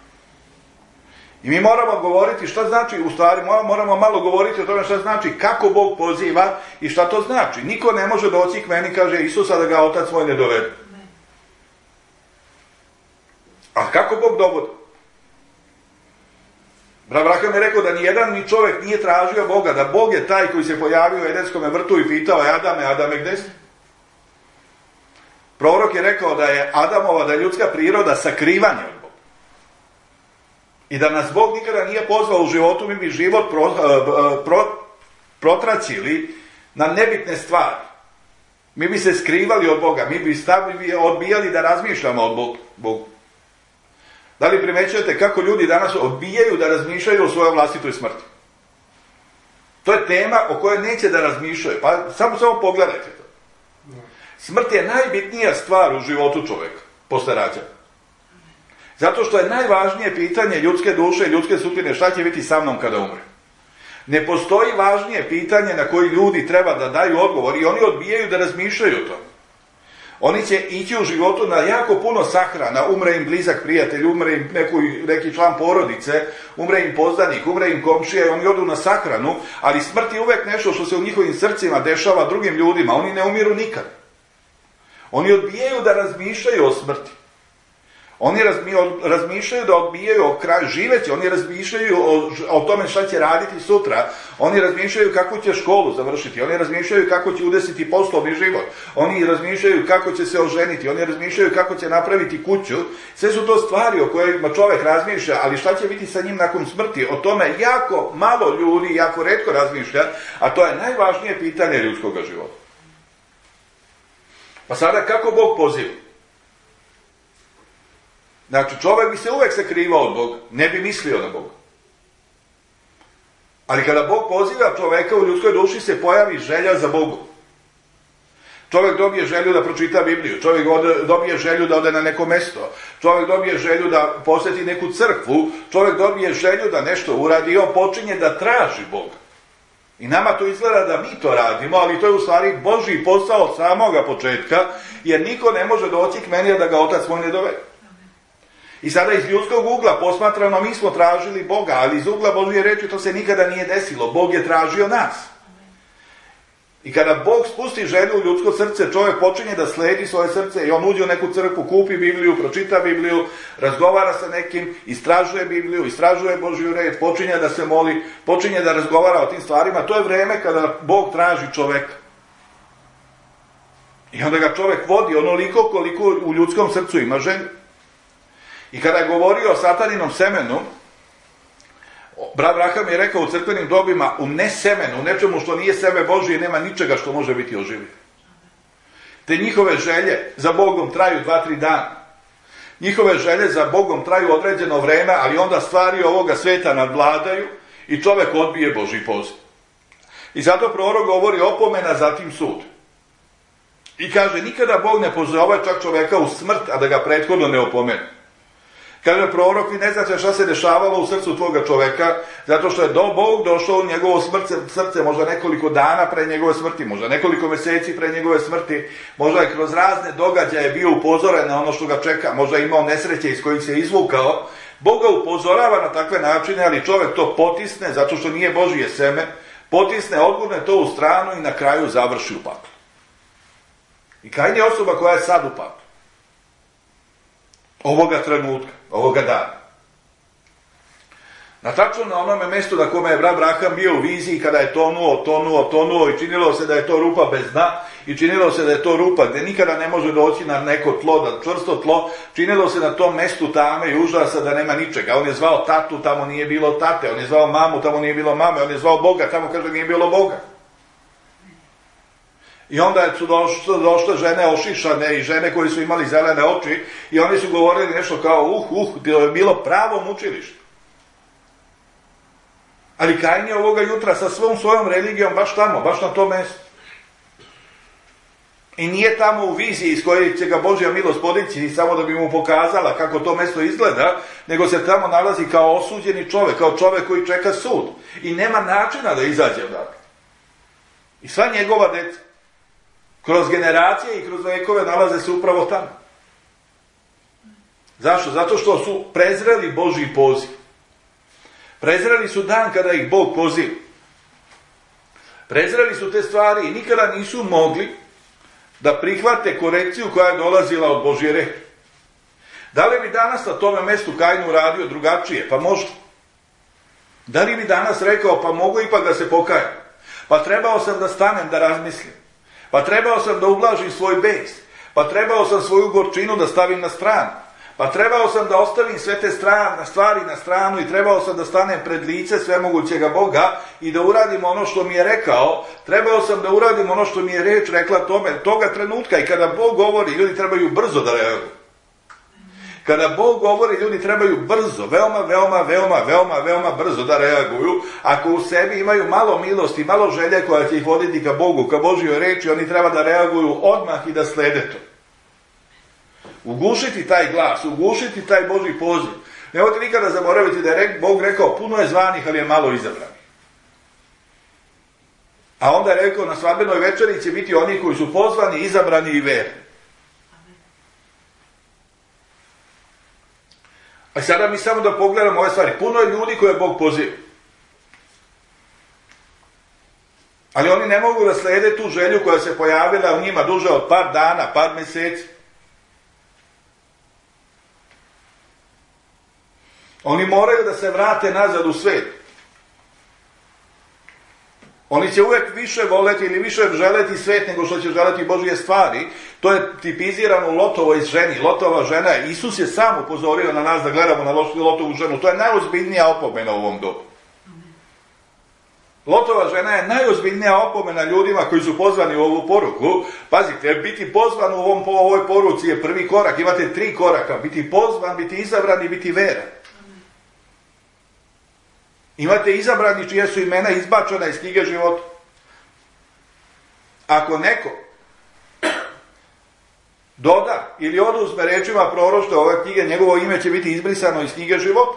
I mi moramo govoriti šta znači, u stvari moramo malo govoriti o tome šta znači, kako Bog poziva i šta to znači. Niko ne može doći k meni i kaže Isusa da ga otac svoj ne dovede. A kako Bog dovodi? Abraham je rekao da nijedan ni čovjek nije tražio Boga, da Bog je taj koji se pojavio u Edenskome vrtu i pitao Adame, Adame gde si? Prorok je rekao da je Adamova, da je ljudska priroda sakrivanje od Boga. I da nas Bog nikada nije pozvao u životu, mi bi život pro, pro, protraćili na nebitne stvari. Mi bi se skrivali od Boga, mi bi stavili, odbijali da razmišljamo od Boga. Da li primećujete kako ljudi danas odbijaju da razmišljaju o svojoj vlastitoj smrti? To je tema o kojoj neće da razmišljaju. Pa samo, samo pogledajte to. Smrt je najbitnija stvar u životu čovjeka, posle rađanja. Zato što je najvažnije pitanje ljudske duše i ljudske sudbine šta će biti sa mnom kada umre. Ne postoji važnije pitanje na koji ljudi treba da daju odgovor i oni odbijaju da razmišljaju o tome. Oni će ići u životu na jako puno sahrana, umre im blizak prijatelj, umre im neku, neki član porodice, umre im poznanik, umre im komšija i oni odu na sahranu, ali smrt je uvek nešto što se u njihovim srcima dešava drugim ljudima, oni ne umiru nikad. Oni odbijaju da razmišljaju o smrti. Oni razmišljaju da odbijaju o kraju živeći, oni razmišljaju o, o tome šta će raditi sutra, oni razmišljaju kako će školu završiti, oni razmišljaju kako će udesiti poslovni život, oni razmišljaju kako će se oženiti, oni razmišljaju kako će napraviti kuću. Sve su to stvari o kojima čovjek razmišlja, ali šta će biti sa njim nakon smrti? O tome jako malo ljudi, jako retko razmišlja, a to je najvažnije pitanje ljudskog života. Pa sada kako Bog poziva? Znači, čovjek bi se uvek sakrivao od Boga, ne bi mislio na Boga. Ali kada Bog poziva čovjeka, u ljudskoj duši se pojavi želja za Bogom. Čovjek dobije želju da pročita Bibliju, čovjek dobije želju da ode na neko mesto, čovjek dobije želju da posjeti neku crkvu, čovjek dobije želju da nešto uradi i on počinje da traži Boga. I nama to izgleda da mi to radimo, ali to je u stvari Božji posao od samoga početka, jer niko ne može doći k meni da ga otac svoj ne dovede. I sada iz ljudskog ugla posmatrano mi smo tražili Boga, ali iz ugla Božje reči to se nikada nije desilo. Bog je tražio nas. I kada Bog spusti želju u ljudsko srce, čovjek počinje da sledi svoje srce i on uđe u neku crkvu, kupi Bibliju, pročita Bibliju, razgovara sa nekim, istražuje Bibliju, istražuje Božju reč, počinje da se moli, počinje da razgovara o tim stvarima. To je vreme kada Bog traži čovjeka. I onda ga čovjek vodi onoliko koliko u ljudskom srcu ima želju. I kada je govorio o sataninom semenu, Abraham je rekao u crkvenim dobima, u nesemenu, u nečemu što nije seme Božije, nema ničega što može biti oživljeno. Te njihove želje za Bogom traju dva, tri dana. Njihove želje za Bogom traju određeno vreme, ali onda stvari ovoga sveta nadvladaju i čovjek odbije Božji poziv. I zato prorok govori opomena, zatim sud. I kaže, nikada Bog ne pozove čak čovjeka u smrt, a da ga prethodno ne opomene. Kaže prorok, vi ne znate šta se dešavalo u srcu tvoga čoveka, zato što je do Bog došao u njegovo srce, srce možda nekoliko dana pre njegove smrti, možda nekoliko mjeseci pre njegove smrti, možda je kroz razne događaje bio upozoren na ono što ga čeka, možda je imao nesreće iz kojih se izvukao. Bog ga upozorava na takve načine, ali čovjek to potisne, zato što nije Božje seme, potisne, odgurne to u stranu i na kraju završi u paklu. I Kain je osoba koja je sad u paklu. Ovoga trenutka, ovoga dana. Na tačno na onome mjestu na kome je Abraham bio u viziji, kada je tonuo, tonuo, tonuo i činilo se da je to rupa bez dna i činilo se da je to rupa gdje nikada ne može doći na neko tlo, da čvrsto tlo, činilo se na tom mjestu tame i užasa da nema ničega. On je zvao tatu, tamo nije bilo tate, on je zvao mamu, tamo nije bilo mame, on je zvao Boga, tamo kaže nije bilo Boga. I onda su došle, došle žene ošišane i žene koje su imali zelene oči i oni su govorili nešto kao uh, uh, to je bilo pravo mučilište. Ali Kain je ovoga jutra sa svom svojom religijom baš tamo, baš na tom mjestu. I nije tamo u viziji iz koje će ga Božja milost podići samo da bi mu pokazala kako to mjesto izgleda, nego se tamo nalazi kao osuđeni čovjek, kao čovjek koji čeka sud. I nema načina da izađe odatle. I sva njegova djeca, kroz generacije i kroz vekove nalaze se upravo tamo. Zašto? Zato što su prezreli Božji poziv. Prezreli su dan kada ih Bog poziva. Prezreli su te stvari i nikada nisu mogli da prihvate korekciju koja je dolazila od Božje reči. Da li bi danas na tome mjestu Kain uradio drugačije? Pa možda. Da li bi danas rekao, pa mogu ipak da se pokajem? Pa trebao sam da stanem da razmislim. Pa trebao sam da ublažim svoj bes. Pa trebao sam svoju gorčinu da stavim na stranu. Pa trebao sam da ostavim sve te strane, stvari na stranu i trebao sam da stanem pred lice svemogućega Boga i da uradim ono što mi je rekao. Trebao sam da uradim ono što mi je reč rekla tome, toga trenutka. I kada Bog govori, ljudi trebaju brzo da reaguju. Kada Bog govori, ljudi trebaju brzo, veoma, veoma, veoma, veoma, veoma brzo da reaguju. Ako u sebi imaju malo milosti, malo želje koja će ih voditi ka Bogu, ka Božjoj reči, oni treba da reaguju odmah i da slede to. Ugušiti taj glas, ugušiti taj Božji poziv. Nemojte nikada zaboraviti da je Bog rekao, puno je zvanih, ali je malo izabranih. A onda je rekao, na svadbenoj večeri će biti oni koji su pozvani, izabrani i verni. A sada mi samo da pogledamo ove stvari. Puno je ljudi koje Bog poziva. Ali oni ne mogu da slede tu želju koja se pojavila u njima duže od par dana, par mjeseci. Oni moraju da se vrate nazad u svet. Oni će uvijek više voleti ili više želeti svet nego što će želeti Božje stvari. To je tipizirano u Lotovoj ženi. Lotova žena, Isus je sam upozorio na nas da gledamo na Lotovu ženu. To je najozbiljnija opomena u ovom dobu. Lotova žena je najozbiljnija opomena ljudima koji su pozvani u ovu poruku. Pazite, biti pozvan u ovom, po ovoj poruci je prvi korak. Imate tri koraka. Biti pozvan, biti izabran i biti veran. Imate izabrani čije su imena izbačena iz knjige života. Ako neko doda ili oduzme rečima proroštva ove knjige, njegovo ime će biti izbrisano iz knjige života.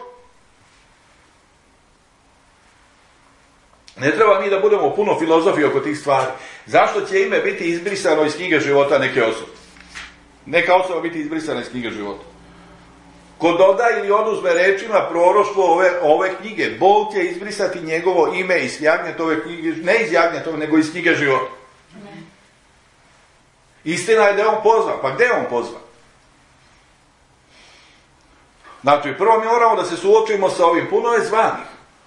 Ne treba mi da budemo puno filozofi oko tih stvari. Zašto će ime biti izbrisano iz knjige života neke osobe? Neka osoba biti izbrisana iz knjige života. Ko doda ili oduzme rečima proroštvo ove, ove knjige, Bog će izbrisati njegovo ime iz jagnjetove knjige, ne iz jagnjetove, nego iz knjige života. Istina je da je on pozvan. Pa gdje je on pozvan? Znači, prvo mi moramo da se suočimo sa ovim. Puno je zvanih.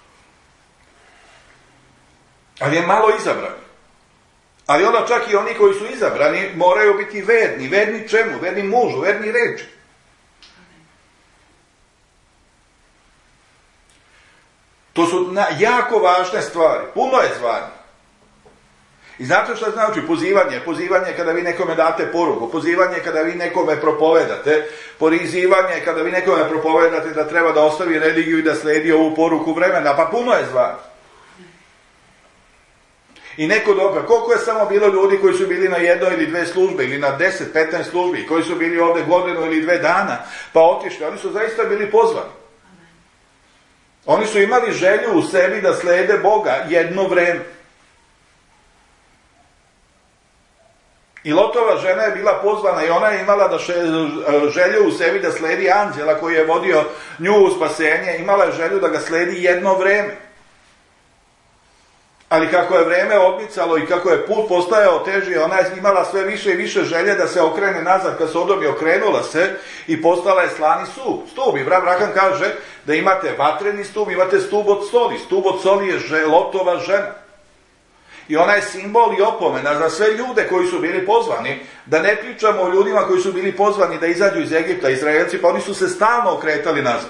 Ali je malo izabrani. Ali onda čak i oni koji su izabrani moraju biti verni. Verni čemu? Verni mužu, verni reči. To su na, jako važne stvari. Puno je zvanja. I znate što znači pozivanje? Pozivanje je kada vi nekome date poruku. Pozivanje je kada vi nekome propovedate. Pozivanje je kada vi nekome propovedate da treba da ostavi religiju i da sledi ovu poruku vremena. Pa puno je zvanja. I neko dobro, koliko je samo bilo ljudi koji su bili na jednoj ili dve službe, ili na deset, petnaest službi, koji su bili ovdje godinu ili dve dana, pa otišli. Oni su zaista bili pozvani. Oni su imali želju u sebi da slede Boga jedno vreme. I Lotova žena je bila pozvana i ona je imala da še, želju u sebi da sledi anđela koji je vodio nju u spasenje. Imala je želju da ga sledi jedno vreme. Ali kako je vreme odmicalo i kako je put postajao teži, ona je imala sve više i više želje da se okrene nazad ka Sodomi, okrenula se i postala je slani stup. Stup. I Bram Rakan kaže da imate vatreni stup, imate stup od soli. Stup od soli je že, Lotova žena. I ona je simbol i opomena za sve ljude koji su bili pozvani, da ne pričamo o ljudima koji su bili pozvani da izađu iz Egipta, Izraelci, pa oni su se stalno okretali nazad.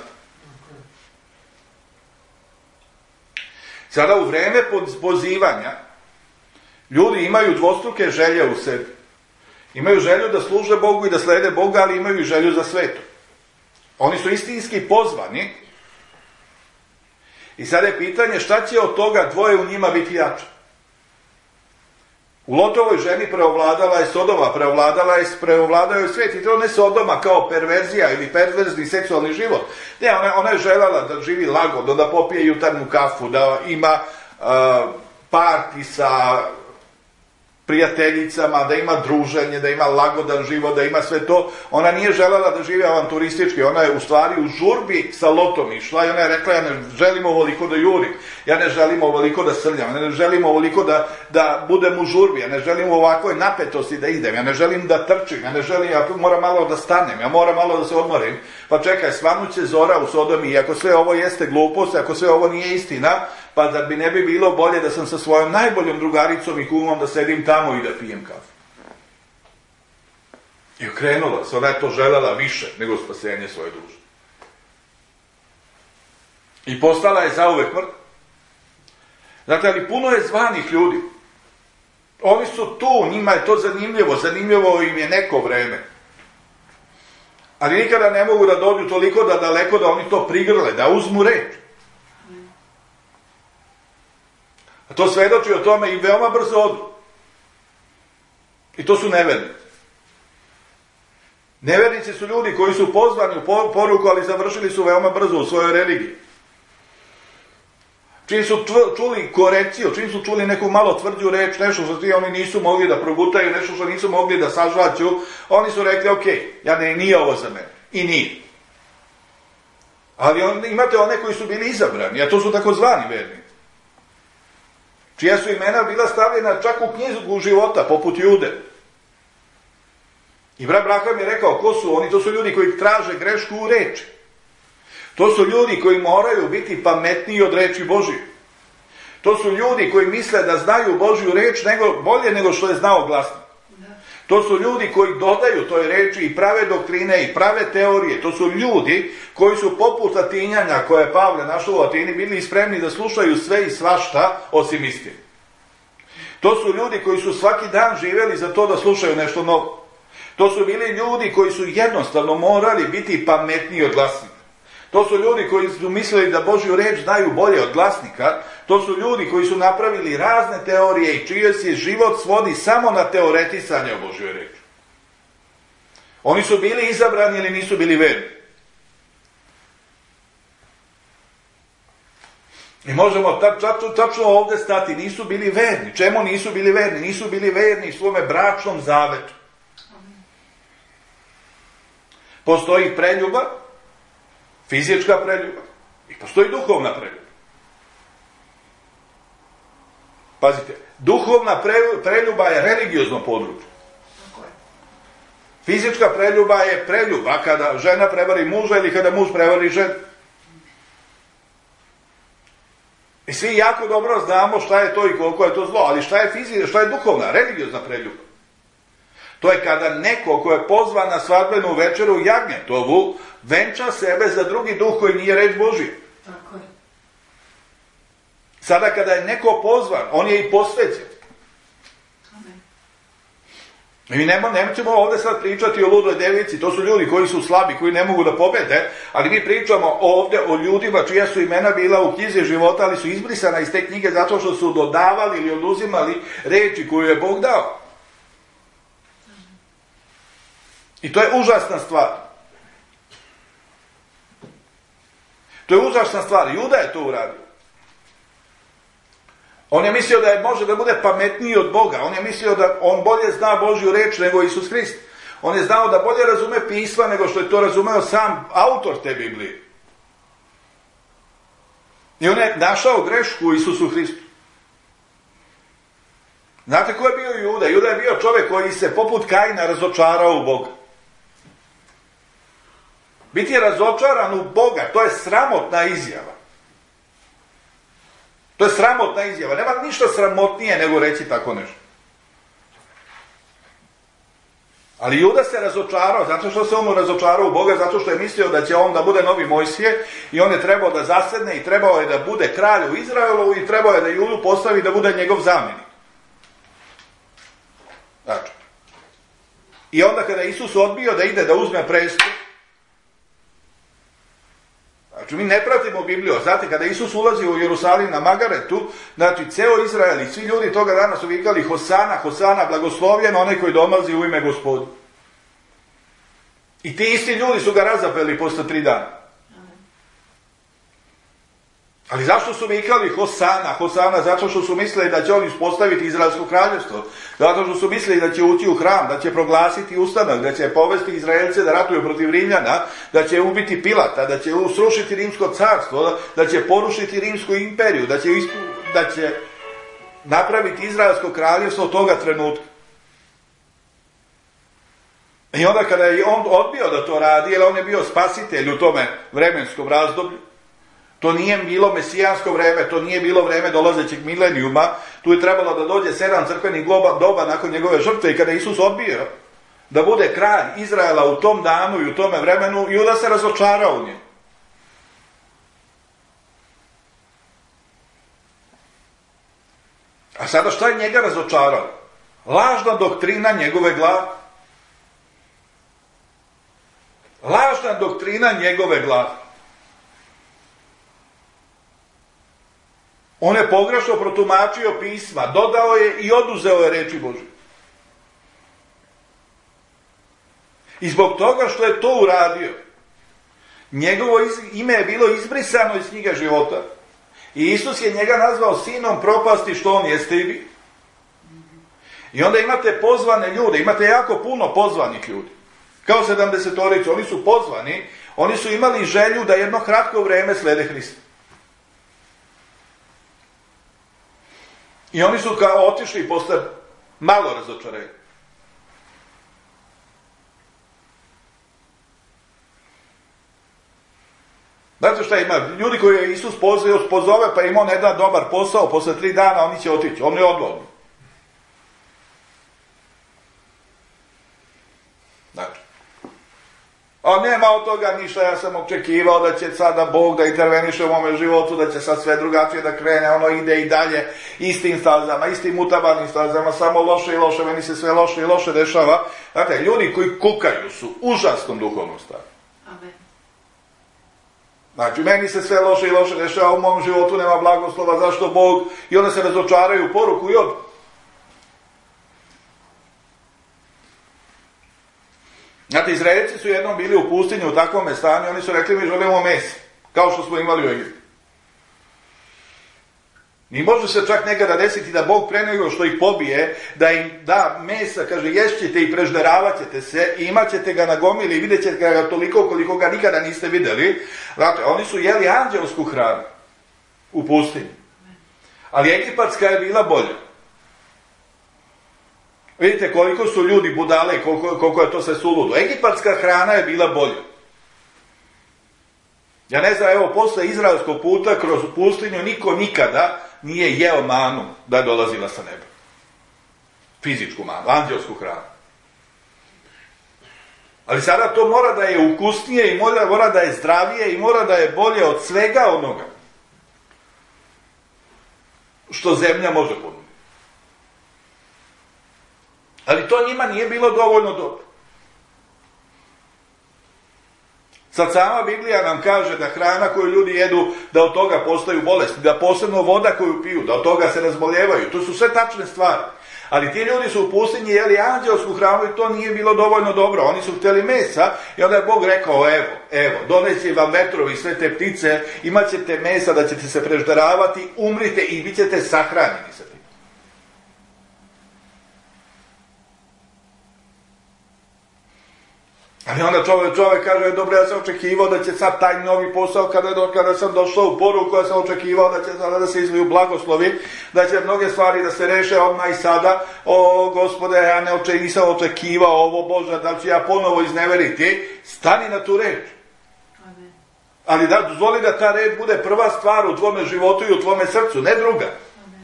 Sada u vreme pozivanja Ljudi imaju dvostruke želje u sebi. Imaju želju da služe Bogu i da slede Boga, ali imaju i želju za sveto. Oni su istinski pozvani. I sad je pitanje šta će od toga dvoje u njima biti jače. U Lotovoj ženi preovladala je Sodoma, preovladala je, preovladao je svijet. I to ne Sodoma kao perverzija ili perverzni seksualni život. Ne, ona, ona je željela da živi lagodno, da popije jutarnju kafu, da ima uh, parti sa prijateljicama, da ima druženje, da ima lagodan život, da ima sve to. Ona nije željela da živi avanturistički, ona je u stvari u žurbi sa Lotom išla i ona je rekla, ja ne želim ovoliko da jurim, ja ne želim ovoliko da srljam, ja ne želim ovoliko da, da budem u žurbi, ja ne želim u ovakvoj napetosti da idem, ja ne želim da trčim, ja ne želim, ja moram malo da stanem, ja moram malo da se odmorim. Pa čekaj, svanuće zora u Sodomi i ako sve ovo jeste glupost, ako sve ovo nije istina, pa da bi ne bi bilo bolje da sam sa svojom najboljom drugaricom i kumom da sedim tamo i da pijem kafu. I okrenula se, ona je to želela više nego spasenje svoje duše. I postala je zauvek mrtva. Znate, ali puno je zvanih ljudi. Oni su tu, njima je to zanimljivo, zanimljivo im je neko vreme. Ali nikada ne mogu da dođu toliko da daleko da oni to prigrle, da uzmu reč. A to svedoči o tome i veoma brzo odu. I to su nevernici. Nevernici su ljudi koji su pozvani u poruku, ali završili su veoma brzo u svojoj religiji. Čim su čuli korekciju, čim su čuli neku malo tvrđu reč, nešto što ti oni nisu mogli da progutaju, nešto što nisu mogli da sažvaću, oni su rekli, ok, ja ne, nije ovo za mene. I nije. Ali on, imate one koji su bili izabrani, a to su takozvani vernici. Čija su imena bila stavljena čak u knjigu života, poput Jude. I brat Braham je rekao, ko su oni? To su ljudi koji traže grešku u reči. To su ljudi koji moraju biti pametniji od reči Božije. To su ljudi koji misle da znaju Božju reč nego, bolje nego što je znao glasnik. To su ljudi koji dodaju toj reči i prave doktrine i prave teorije. To su ljudi koji su poput Atinjanja koje je Pavle našao u Atini bili spremni da slušaju sve i svašta osim istine. To su ljudi koji su svaki dan živjeli za to da slušaju nešto novo. To su bili ljudi koji su jednostavno morali biti pametniji od glasnika. To su ljudi koji su mislili da Božju reč znaju bolje od glasnika. To su ljudi koji su napravili razne teorije i čije se život svodi samo na teoretisanje o Božjoj reči. Oni su bili izabrani ili nisu bili verni. I možemo tačno ovdje stati, nisu bili verni. Čemu nisu bili verni? Nisu bili verni svome bračnom zavetu. Postoji preljuba, fizička preljuba i postoji duhovna preljuba. Pazite, duhovna preljuba je religiozno područje. Fizička preljuba je preljuba kada žena prevari muža ili kada muž prevari ženu. I svi jako dobro znamo šta je to i koliko je to zlo, ali šta je fizička, šta je duhovna, religiozna preljuba. To je kada neko ko je pozvan na svadbenu večeru jagnjetovu venča sebe za drugi duh koji nije reč Božija. Tako je. Sada kada je neko pozvan, on je i posvećen. Amen. Mi ne, nećemo ovdje sad pričati o ludoj devici, to su ljudi koji su slabi, koji ne mogu da pobede, ali mi pričamo ovdje o ljudima čija su imena bila u knjizi života, ali su izbrisana iz te knjige zato što su dodavali ili oduzimali reči koju je Bog dao. I to je užasna stvar. To je užasna stvar. Juda je to uradio. On je mislio da je može da bude pametniji od Boga. On je mislio da on bolje zna Božju reč nego Isus Hrist. On je znao da bolje razume pisma nego što je to razumeo sam autor te Biblije. I on je našao grešku u Isusu Hristu. Znate ko je bio Juda? Juda je bio čovjek koji se poput Kaina razočarao u Boga. Biti razočaran u Boga, to je sramotna izjava. To je sramotna izjava. Nema ništa sramotnije nego reći tako nešto. Ali Juda se razočarao, zato što se on razočarao u Boga, zato što je mislio da će on da bude novi Mojsije i on je trebao da zasedne i trebao je da bude kralj u Izraelu i trebao je da Judu postavi da bude njegov zamjenik. I onda kada Isus odbio da ide da uzme presto, znači mi ne pratimo Bibliju, znate, kada Isus ulazi u Jerusalim na Magaretu, znači ceo Izrael i svi ljudi toga dana su vikali Hosana, Hosana, blagoslovljen onaj koji dolazi u ime Gospodnje. I ti isti ljudi su ga razapeli posle tri dana. Ali zašto su vikali Hosana, Hosana? Zato što su mislili da će on uspostaviti Izraelsko kraljevstvo. Zato što su mislili da će ući u hram, da će proglasiti ustanak, da će povesti Izraelce da ratuju protiv Rimljana, da će ubiti Pilata, da će srušiti Rimsko carstvo, da će porušiti Rimsku imperiju, da će, ispu, da će napraviti Izraelsko kraljevstvo od toga trenutka. I onda kada je on odbio da to radi, jer on je bio spasitelj u tome vremenskom razdoblju, to nije bilo mesijansko vreme, to nije bilo vreme dolazećeg milenijuma, tu je trebalo da dođe sedam crkvenih doba nakon njegove žrtve i kada Isus odbio da bude kralj Izraela u tom danu i u tome vremenu, Juda se razočarao u njemu. A sada šta je njega razočaralo? Lažna doktrina njegove glave. Lažna doktrina njegove glave. On je pogrešno protumačio pisma, dodao je i oduzeo je reči Božje. I zbog toga što je to uradio, njegovo ime je bilo izbrisano iz knjige života. I Isus je njega nazvao sinom propasti, što on jeste i bio. I onda imate pozvane ljude, imate jako puno pozvanih ljudi. Kao sedamdesetoricu, oni su pozvani, oni su imali želju da jedno kratko vreme slede Hrista. I oni su kao otišli posle malo razočarenja. Znate šta ima? Ljudi koji je Isus pozvao, pozove pa im on ne da dobar posao, posle tri dana oni će otići. On je odvodno. Znači. A nema od toga ništa, ja sam očekivao da će sada Bog da interveniše u mome životu, da će sad sve drugačije da krene, ono ide i dalje istim stazama, istim utabanim stazama, samo loše i loše, meni se sve loše i loše dešava. Znate, ljudi koji kukaju su u užasnom duhovnom stanju. Amen. Znači, meni se sve loše i loše dešava, u mom životu nema blagoslova, zašto Bog, i onda se razočaraju u poruku i od. Znate, Izraelci su jednom bili u pustinju u takvom stanju, oni su rekli mi želimo mesa, kao što smo imali u Egiptu. I može se čak nekada desiti da Bog pre nego što ih pobije, da im da mesa, kaže, ješćete i prežderavat ćete se i imat ćete ga na gomili i vidjet ćete ga toliko koliko ga nikada niste vidjeli. Znate, oni su jeli anđelsku hranu u pustinju. Ali egipatska je bila bolja. Vidite koliko su ljudi budale i koliko, koliko je to sve suludo. Egipatska hrana je bila bolja. Ja ne znam, evo, posle izraelskog puta kroz pustinju niko nikada nije jeo manu da je dolazila sa neba. Fizičku manu, anđelsku hranu. Ali sada to mora da je ukusnije i mora, mora da je zdravije i mora da je bolje od svega onoga što zemlja može ponuditi. Ali to njima nije bilo dovoljno dobro. Sad sama Biblija nam kaže da hrana koju ljudi jedu, da od toga postaju bolesti, da posebno voda koju piju, da od toga se razboljevaju. To su sve tačne stvari. Ali ti ljudi su u pustinji jeli anđelsku hranu i to nije bilo dovoljno dobro. Oni su htjeli mesa i onda je Bog rekao, evo, evo, donesi vam vetrovi sve te ptice, imat ćete mesa da ćete se prežderavati, umrite i bit ćete sahranjeni sa tim. Ali onda čovjek, čovjek kaže, dobro, ja sam očekivao da će sad taj novi posao, kada, kada sam došao u poruku, ja sam očekivao da će sada da se izliju blagoslovi, da će mnoge stvari da se reše odmah i sada. O, Gospode, ja ne oče, nisam očekivao ovo, Bože, da ću ja ponovo izneveriti. Stani na tu reč. Amen. Ali da, dozvoli da ta reč bude prva stvar u tvome životu i u tvome srcu, ne druga. Amen.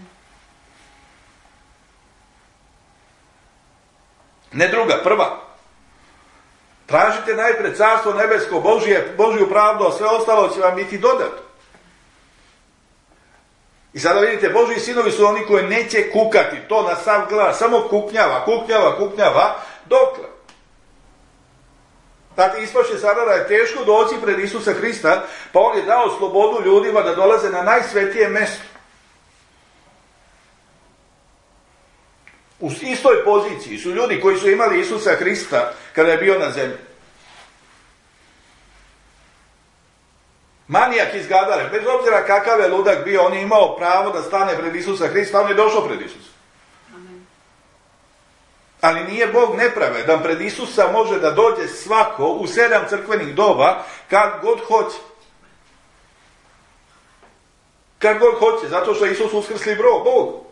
Ne druga, prva. Tražite najpred carstvo nebesko, Božje, Božju pravdu, a sve ostalo će vam biti dodato. I sada vidite, Božji sinovi su oni koji neće kukati, to na sav glas, samo kuknjava, kuknjava, kuknjava, dokle? Dakle, ispašće sada da je teško doći pred Isusa Hrista, pa on je dao slobodu ljudima da dolaze na najsvetije mesto. U istoj poziciji su ljudi koji su imali Isusa Hrista kada je bio na zemlji. Manijak iz Gadare, bez obzira kakav je ludak bio, on je imao pravo da stane pred Isusa Hrista, on je došao pred Isusa. Amen. Ali nije Bog nepravedan, pred Isusa može da dođe svako u sedam crkvenih doba kad god hoće. Kad god hoće, zato što je Isus uskrsli bro, Bog.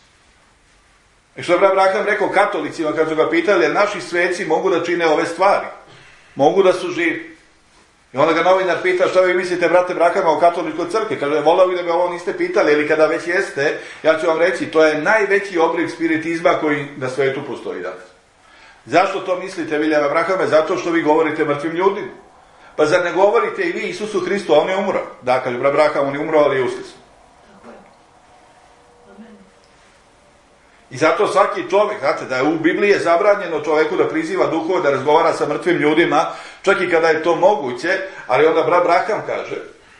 I što je Abraham rekao katolicima kad su ga pitali, jer naši sveci mogu da čine ove stvari, mogu da su živi. I onda ga novinar pita, šta vi mislite, brate Abrahama, o katoličkoj crkvi? Kaže, volao bi da ga ovo niste pitali, ili kada već jeste, ja ću vam reći, to je najveći oblik spiritizma koji na svetu postoji danas. Zašto to mislite, Viljem Abrahame? Zato što vi govorite mrtvim ljudima. Pa zar ne govorite i vi Isusu Hristu, a on je umro? Da, kaže Abraham, on je umro, ali je uskrsao. I zato svaki čovjek, znate, da je u Bibliji je zabranjeno čovjeku da priziva duhove, da razgovara sa mrtvim ljudima, čak i kada je to moguće, ali onda Abraham kaže,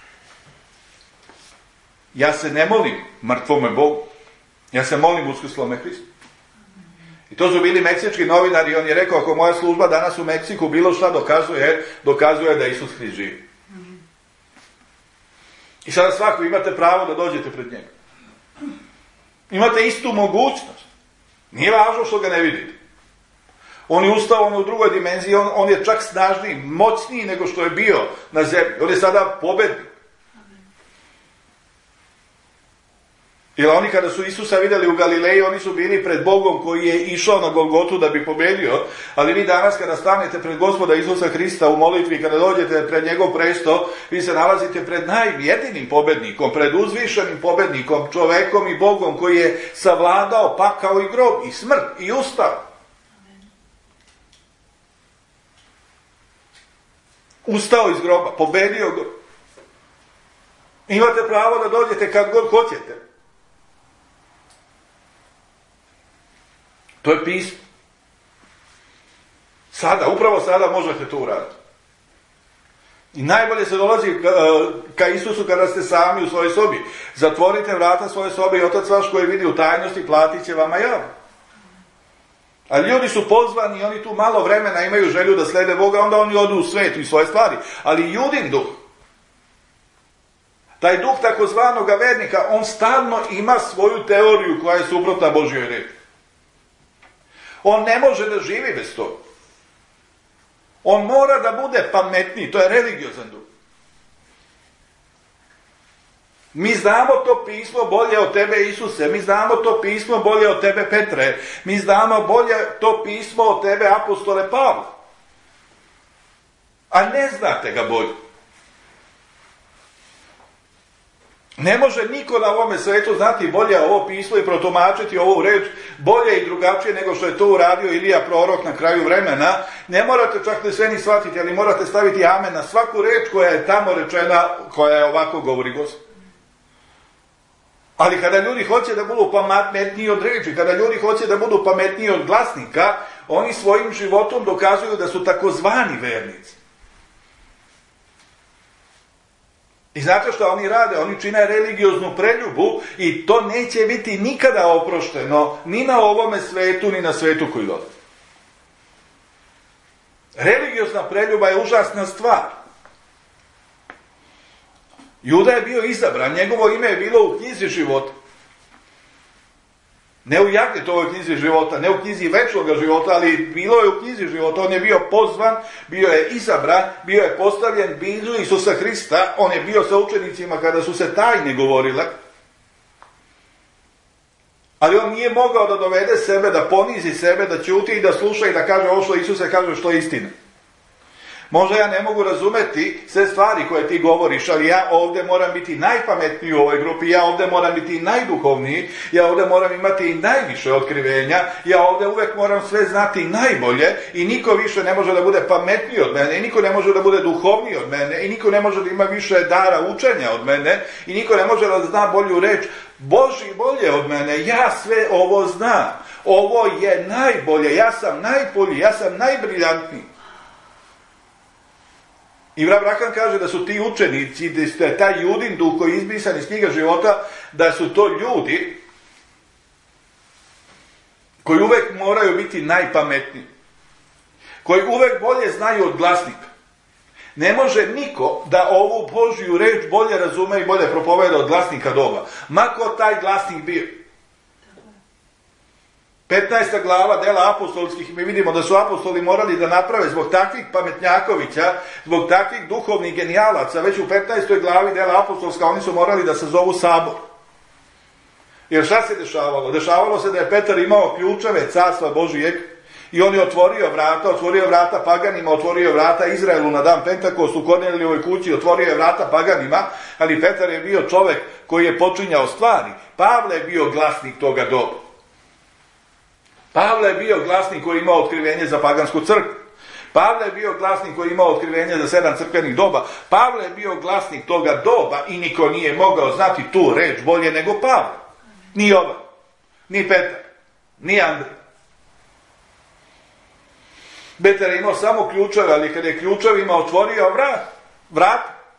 ja se ne molim mrtvome Bogu, ja se molim uskrslome Hristu. I to su bili meksički novinari i on je rekao, ako moja služba danas u Meksiku bilo šta dokazuje, dokazuje da Isus Hrist živi. I sada svako imate pravo da dođete pred njega. Imate istu mogućnost. Nije važno što ga ne vidite. On je ustao, on je u drugoj dimenziji, on, on je čak snažniji, moćniji nego što je bio na zemlji. On je sada pobednik. Jer oni kada su Isusa vidjeli u Galileji, oni su bili pred Bogom koji je išao na Golgotu da bi pobedio, ali vi danas kada stanete pred Gospoda Isusa Hrista u molitvi, kada dođete pred njegov presto, vi se nalazite pred najjedinim pobednikom, pred uzvišenim pobednikom, čovekom i Bogom koji je savladao pakao i grob i smrt i ustao. Ustao iz groba, pobedio go. Imate pravo da dođete kad god hoćete. To je pismo. Sada, upravo sada možete to uraditi. I najbolje se dolazi ka, ka Isusu kada ste sami u svojoj sobi. Zatvorite vrata svoje sobe i Otac vaš koji vidi u tajnosti platit će vama javno. A ljudi su pozvani i oni tu malo vremena imaju želju da slede Boga, onda oni odu u svijet i svoje stvari. Ali Judin duh, taj duh takozvanog vernika, on stalno ima svoju teoriju koja je suprotna Božjoj reči. On ne može da živi bez toga. On mora da bude pametniji, to je religiozan duh. Mi znamo to pismo bolje od tebe, Isuse, mi znamo to pismo bolje od tebe, Petre, mi znamo bolje to pismo od tebe, apostole Pavle. A ne znate ga bolje. Ne može niko na ovome svetu znati bolje ovo pismo i protumačiti ovu reč bolje i drugačije nego što je to uradio Ilija prorok na kraju vremena. Ne morate čak ne sve ni shvatiti, ali morate staviti amen na svaku reč koja je tamo rečena, koja je ovako govori Gospod. Ali kada ljudi hoće da budu pametniji od reči, kada ljudi hoće da budu pametniji od glasnika, oni svojim životom dokazuju da su takozvani vernici. I znate što oni rade? Oni čine religioznu preljubu i to neće biti nikada oprošteno ni na ovome svetu, ni na svetu koji dolazi. Religiozna preljuba je užasna stvar. Juda je bio izabran, njegovo ime je bilo u knjizi života. Ne u Jagnetovoj knjizi života, ne u knjizi večnoga života, ali bilo je u knjizi života. On je bio pozvan, bio je izabran, bio je postavljen blizu Isusa Hrista. On je bio sa učenicima kada su se tajne govorile. Ali on nije mogao da dovede sebe, da ponizi sebe, da ćuti i da sluša i da kaže ovo što Isuse kaže što je istina. Možda ja ne mogu razumeti sve stvari koje ti govoriš, ali ja ovdje moram biti najpametniji u ovoj grupi, ja ovdje moram biti najduhovniji, ja ovdje moram imati i najviše otkrivenja, ja ovdje uvijek moram sve znati najbolje i niko više ne može da bude pametniji od mene, i niko ne može da bude duhovniji od mene, i niko ne može da ima više dara učenja od mene, i niko ne može da zna bolju reč, Boži bolje od mene, ja sve ovo znam, ovo je najbolje, ja sam najbolji, ja sam najbriljantniji. I Abraham kaže da su ti učenici, da je taj Judin duh koji je izbrisan iz knjiga života, da su to ljudi koji uvek moraju biti najpametniji, koji uvek bolje znaju od glasnika. Ne može niko da ovu Božju reč bolje razume i bolje propoveda od glasnika doba. Mako taj glasnik bio. petnaesta glava dela apostolskih, mi vidimo da su apostoli morali da naprave zbog takvih pametnjakovića, zbog takvih duhovnih genijalaca, već u petnaestoj glavi dela apostolska oni su morali da sazovu sabor. Jer šta se dešavalo? Dešavalo se da je Petar imao ključeve carstva Božijeg i on je otvorio vrata, otvorio vrata paganima, otvorio vrata Izraelu na dan Pentakostu u Kornelijevoj kući, otvorio je vrata paganima, ali Petar je bio čovek koji je počinjao stvari. Pavle je bio glasnik toga doba. Pavle je bio glasnik koji je imao otkrivenje za pagansku crkvu. Pavle je bio glasnik koji je imao otkrivenje za sedam crkvenih doba. Pavle je bio glasnik toga doba i niko nije mogao znati tu reč bolje nego Pavle. Ni Jovan, ni Petar, ni Andrej. Petar je imao samo ključeve, ali kada je ključevima otvorio vrat, vrat,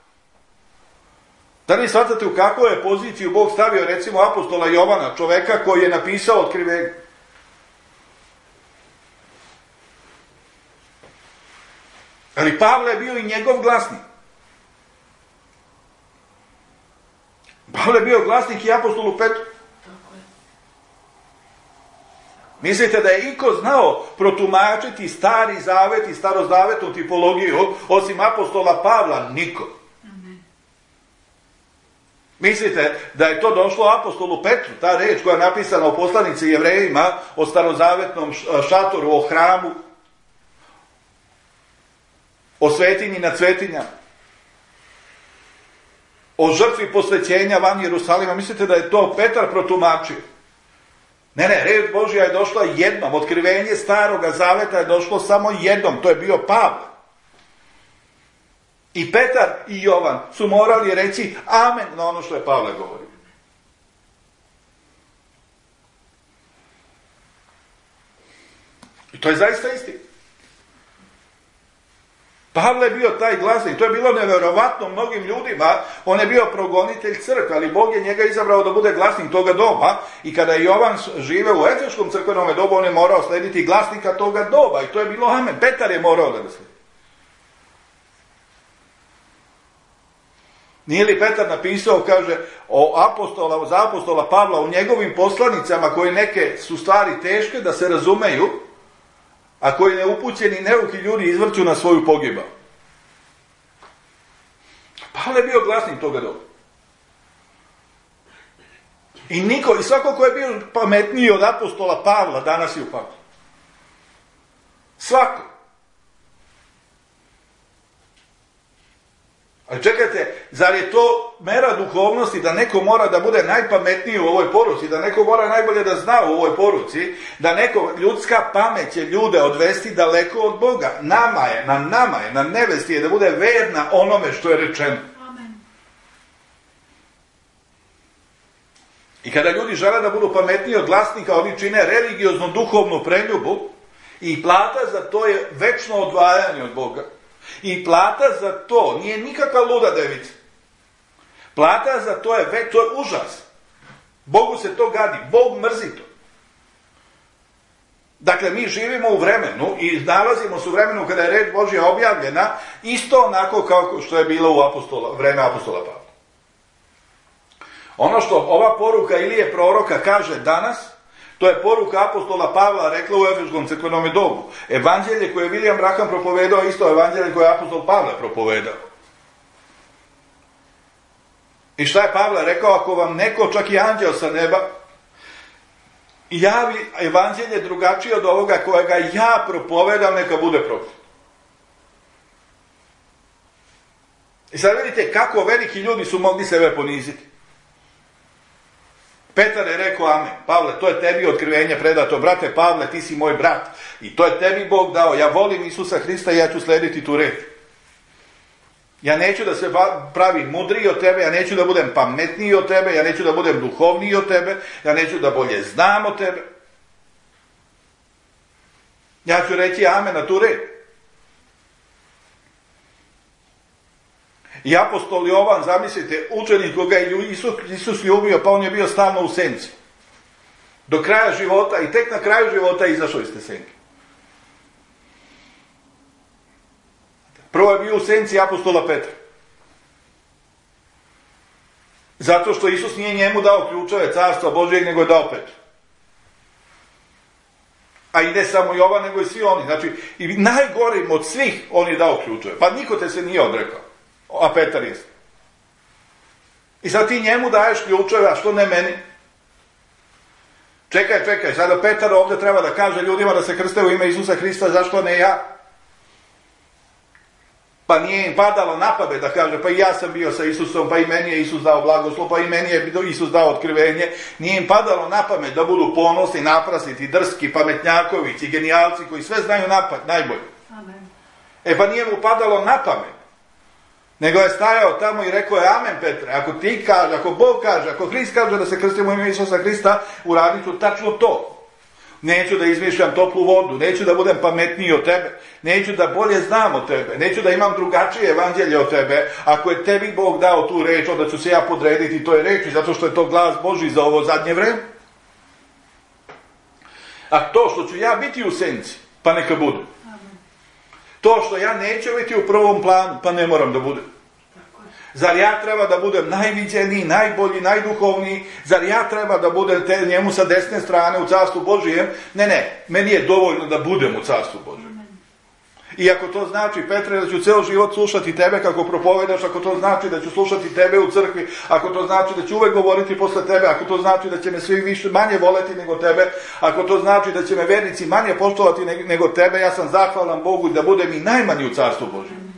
da li shvatate u kakvu je poziciju Bog stavio recimo apostola Jovana, čoveka koji je napisao otkrivenje. Ali Pavle je bio i njegov glasnik. Pavle je bio glasnik i apostolu Petru. Mislite da je iko znao protumačiti stari zavet i starozavetnu tipologiju osim apostola Pavla? Niko. Mislite da je to došlo apostolu Petru, ta reč koja je napisana u poslanici Jevrejima o starozavetnom šatoru, o hramu, o svetinji nad svetinjama, o žrtvi posvećenja van Jerusalima? Mislite da je to Petar protumačio? Ne, ne, reč Božja je došla jednom, otkrivenje staroga zaveta je došlo samo jednom, to je bio Pavle. I Petar i Jovan su morali reći amen na ono što je Pavle govorio. I to je zaista istina. Pavle je bio taj glasnik, to je bilo neverovatno mnogim ljudima, on je bio progonitelj crkve, ali Bog je njega izabrao da bude glasnik toga doba i kada je Jovan žive u efeškom crkvenom dobu, on je morao slediti glasnika toga doba i to je bilo amen. Petar je morao da ga sledi. Nije li Petar napisao, kaže, o apostola, za apostola Pavla u njegovim poslanicama koje neke su stvari teške da se razumeju, a koji neupućeni neuki ljudi izvrću na svoju pogibao. Pavle je bio glasnik toga doba. I niko, i svako ko je bio pametniji od apostola Pavla danas je u paklu. Svako. Ali čekajte, zar je to mera duhovnosti da neko mora da bude najpametniji u ovoj poruci, da neko mora najbolje da zna u ovoj poruci, da neko, ljudska pamet će ljude odvesti daleko od Boga. Nama je, na nama je, na nevesti je da bude verna onome što je rečeno. Amen. I kada ljudi žele da budu pametniji od glasnika, oni čine religioznu duhovnu preljubu i plata za to je večno odvajanje od Boga. I plata za to nije nikakva luda devica. Plata za to je, to je užas. Bogu se to gadi, Bog mrzi to. Dakle, mi živimo u vremenu i nalazimo se u vremenu kada je reč Božja objavljena, isto onako kao što je bilo u apostola, vreme apostola Pavla. Ono što ova poruka Ilije proroka kaže danas, to je poruka apostola Pavla rekla u efeškom crkvenom dobu. Evanđelje koje je William Branham propovedao, isto evanđelje koje je apostol Pavle propovedao. I šta je Pavle rekao? Ako vam neko, čak i anđeo sa neba, javi evanđelje drugačije od ovoga kojega ja propovedam, neka bude protiv. I sad vidite kako veliki ljudi su mogli sebe poniziti. Petar je rekao amen. Pavle, to je tebi otkrivenje predato. Brate Pavle, ti si moj brat. I to je tebi Bog dao. Ja volim Isusa Hrista i ja ću slediti tu reč. Ja neću da se pravim mudriji od tebe, ja neću da budem pametniji od tebe, ja neću da budem duhovniji od tebe, ja neću da bolje znam od tebe. Ja ću reći amen na tu reč. I apostol Jovan, zamislite, učenik koga je Isus, Isus ljubio, pa on je bio stalno u senci. Do kraja života i tek na kraju života izašao iz te senke. Prvo je bio u senci apostola Petra. Zato što Isus nije njemu dao ključeve carstva Božijeg, nego je dao Petru. A i ne samo Jovan, nego i svi oni. Znači, i najgorim od svih on je dao ključeve. Pa niko te se nije odrekao. A Petar jeste. I sad ti njemu daješ ključeve, a što ne meni? Čekaj, čekaj, sada Petar ovdje treba da kaže ljudima da se krste u ime Isusa Hrista, zašto ne ja? Pa nije im padalo na pamet da kaže, pa i ja sam bio sa Isusom, pa i meni je Isus dao blagoslov, pa i meni je Isus dao otkrivenje. Nije im padalo na pamet da budu ponosni, naprasiti, drski, pametnjakovići, genijalci koji sve znaju napad, najbolje. Amen. E pa nije mu padalo na pamet. Nego je stajao tamo i rekao je, amen Petre, ako ti kaže, ako Bog kaže, ako Hrist kaže da se krstimo u ime Isusa Hrista, uradit ću tačno to. Neću da izmišljam toplu vodu, neću da budem pametniji od tebe, neću da bolje znam od tebe, neću da imam drugačije evanđelje od tebe. Ako je tebi Bog dao tu reč, onda ću se ja podrediti toj reči, zato što je to glas Božji za ovo zadnje vreme. A to što ću ja biti u senci, pa neka bude. To što ja neću biti u prvom planu, pa ne moram da budem. Zar ja treba da budem najviđeniji, najbolji, najduhovniji? Zar ja treba da budem te, njemu sa desne strane u carstvu Božijem? Ne, ne, meni je dovoljno da budem u carstvu Božijem. I ako to znači, Petre, da ću ceo život slušati tebe kako propovedaš, ako to znači da ću slušati tebe u crkvi, ako to znači da ću uvek govoriti posle tebe, ako to znači da će me svi više manje voleti nego tebe, ako to znači da će me vernici manje poštovati nego tebe, ja sam zahvalan Bogu da budem i najmanji u carstvu Božijem.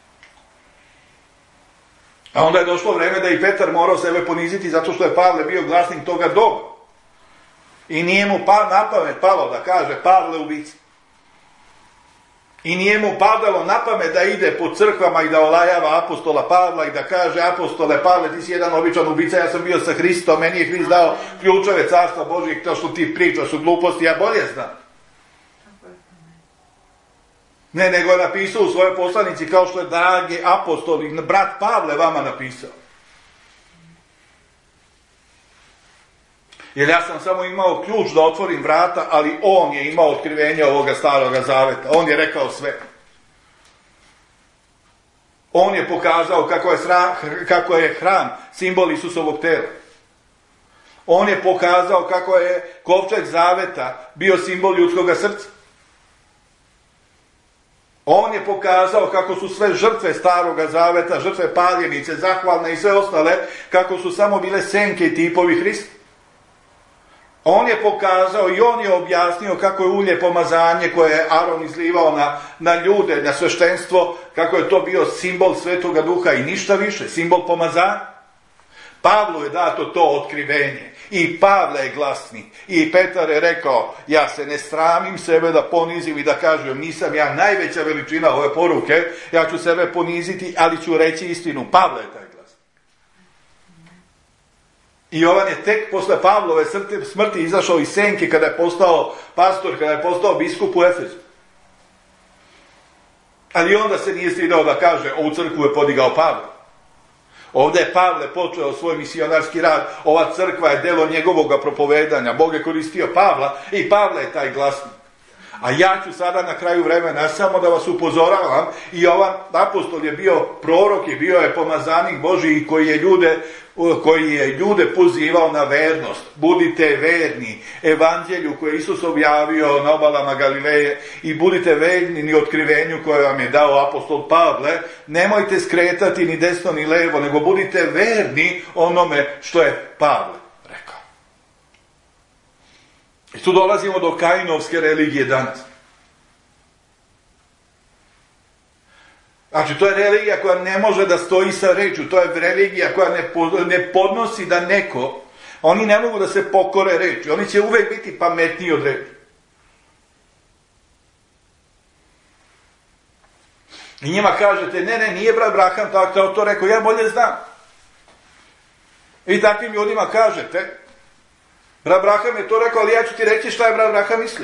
A onda je došlo vreme da i Petar morao sebe poniziti zato što je Pavle bio glasnik toga doba. I nije mu pa, na pamet palo da kaže Pavle ubica. I nije mu padalo na pamet da ide po crkvama i da olajava apostola Pavla i da kaže apostole Pavle, ti si jedan običan ubica, ja sam bio sa Hristom, meni je Hrist dao ključeve carstva Božijeg, to što ti pričaš u gluposti, ja bolje znam. Ne, nego je napisao u svojoj poslanici kao što je dragi apostol i brat Pavle vama napisao. Jer ja sam samo imao ključ da otvorim vrata, ali on je imao otkrivenje ovoga staroga zaveta. On je rekao sve. On je pokazao kako je, sra, kako je hram simbol Isusovog tela. On je pokazao kako je kovčeg zaveta bio simbol ljudskog srca. On je pokazao kako su sve žrtve staroga zaveta, žrtve paljenice, zahvalne i sve ostale, kako su samo bile senke i tipovi Hrista. On je pokazao i on je objasnio kako je ulje pomazanje koje je Aron izlivao na, na ljude, na sveštenstvo, kako je to bio simbol Svetoga Duha i ništa više, simbol pomazanja. Pavlu je dato to otkrivenje i Pavle je glasni i Petar je rekao, ja se ne sramim sebe da ponizim i da kažem, nisam ja najveća veličina ove poruke, ja ću sebe poniziti, ali ću reći istinu. Pavle je taj glas. I Jovan je tek posle Pavlove smrti izašao iz senke kada je postao pastor, kada je postao biskup u Efezu. Ali onda se nije stidao da kaže, ovu crkvu je podigao Pavle. Ovdje je Pavle počeo svoj misionarski rad, ova crkva je delo njegovog propovedanja, Bog je koristio Pavla i Pavle je taj glasnik. A ja ću sada na kraju vremena samo da vas upozoravam, i ovaj apostol je bio prorok i bio je pomazanik Božji koji je ljude, koji je ljude pozivao na vernost. Budite verni evanđelju koje je Isus objavio na obalama Galileje i budite verni ni otkrivenju koje vam je dao apostol Pavle. Nemojte skretati ni desno ni levo, nego budite verni onome što je Pavle rekao. I tu dolazimo do Kainovske religije danas. Znači, to je religija koja ne može da stoji sa rečju, to je religija koja ne, ne podnosi da neko, oni ne mogu da se pokore reči, oni će uvek biti pametniji od reči. I njima kažete, ne, ne, nije brat Braham tako to rekao, ja bolje znam. I takvim ljudima kažete, brat Braham je to rekao, ali ja ću ti reći šta je brat Braham mislio.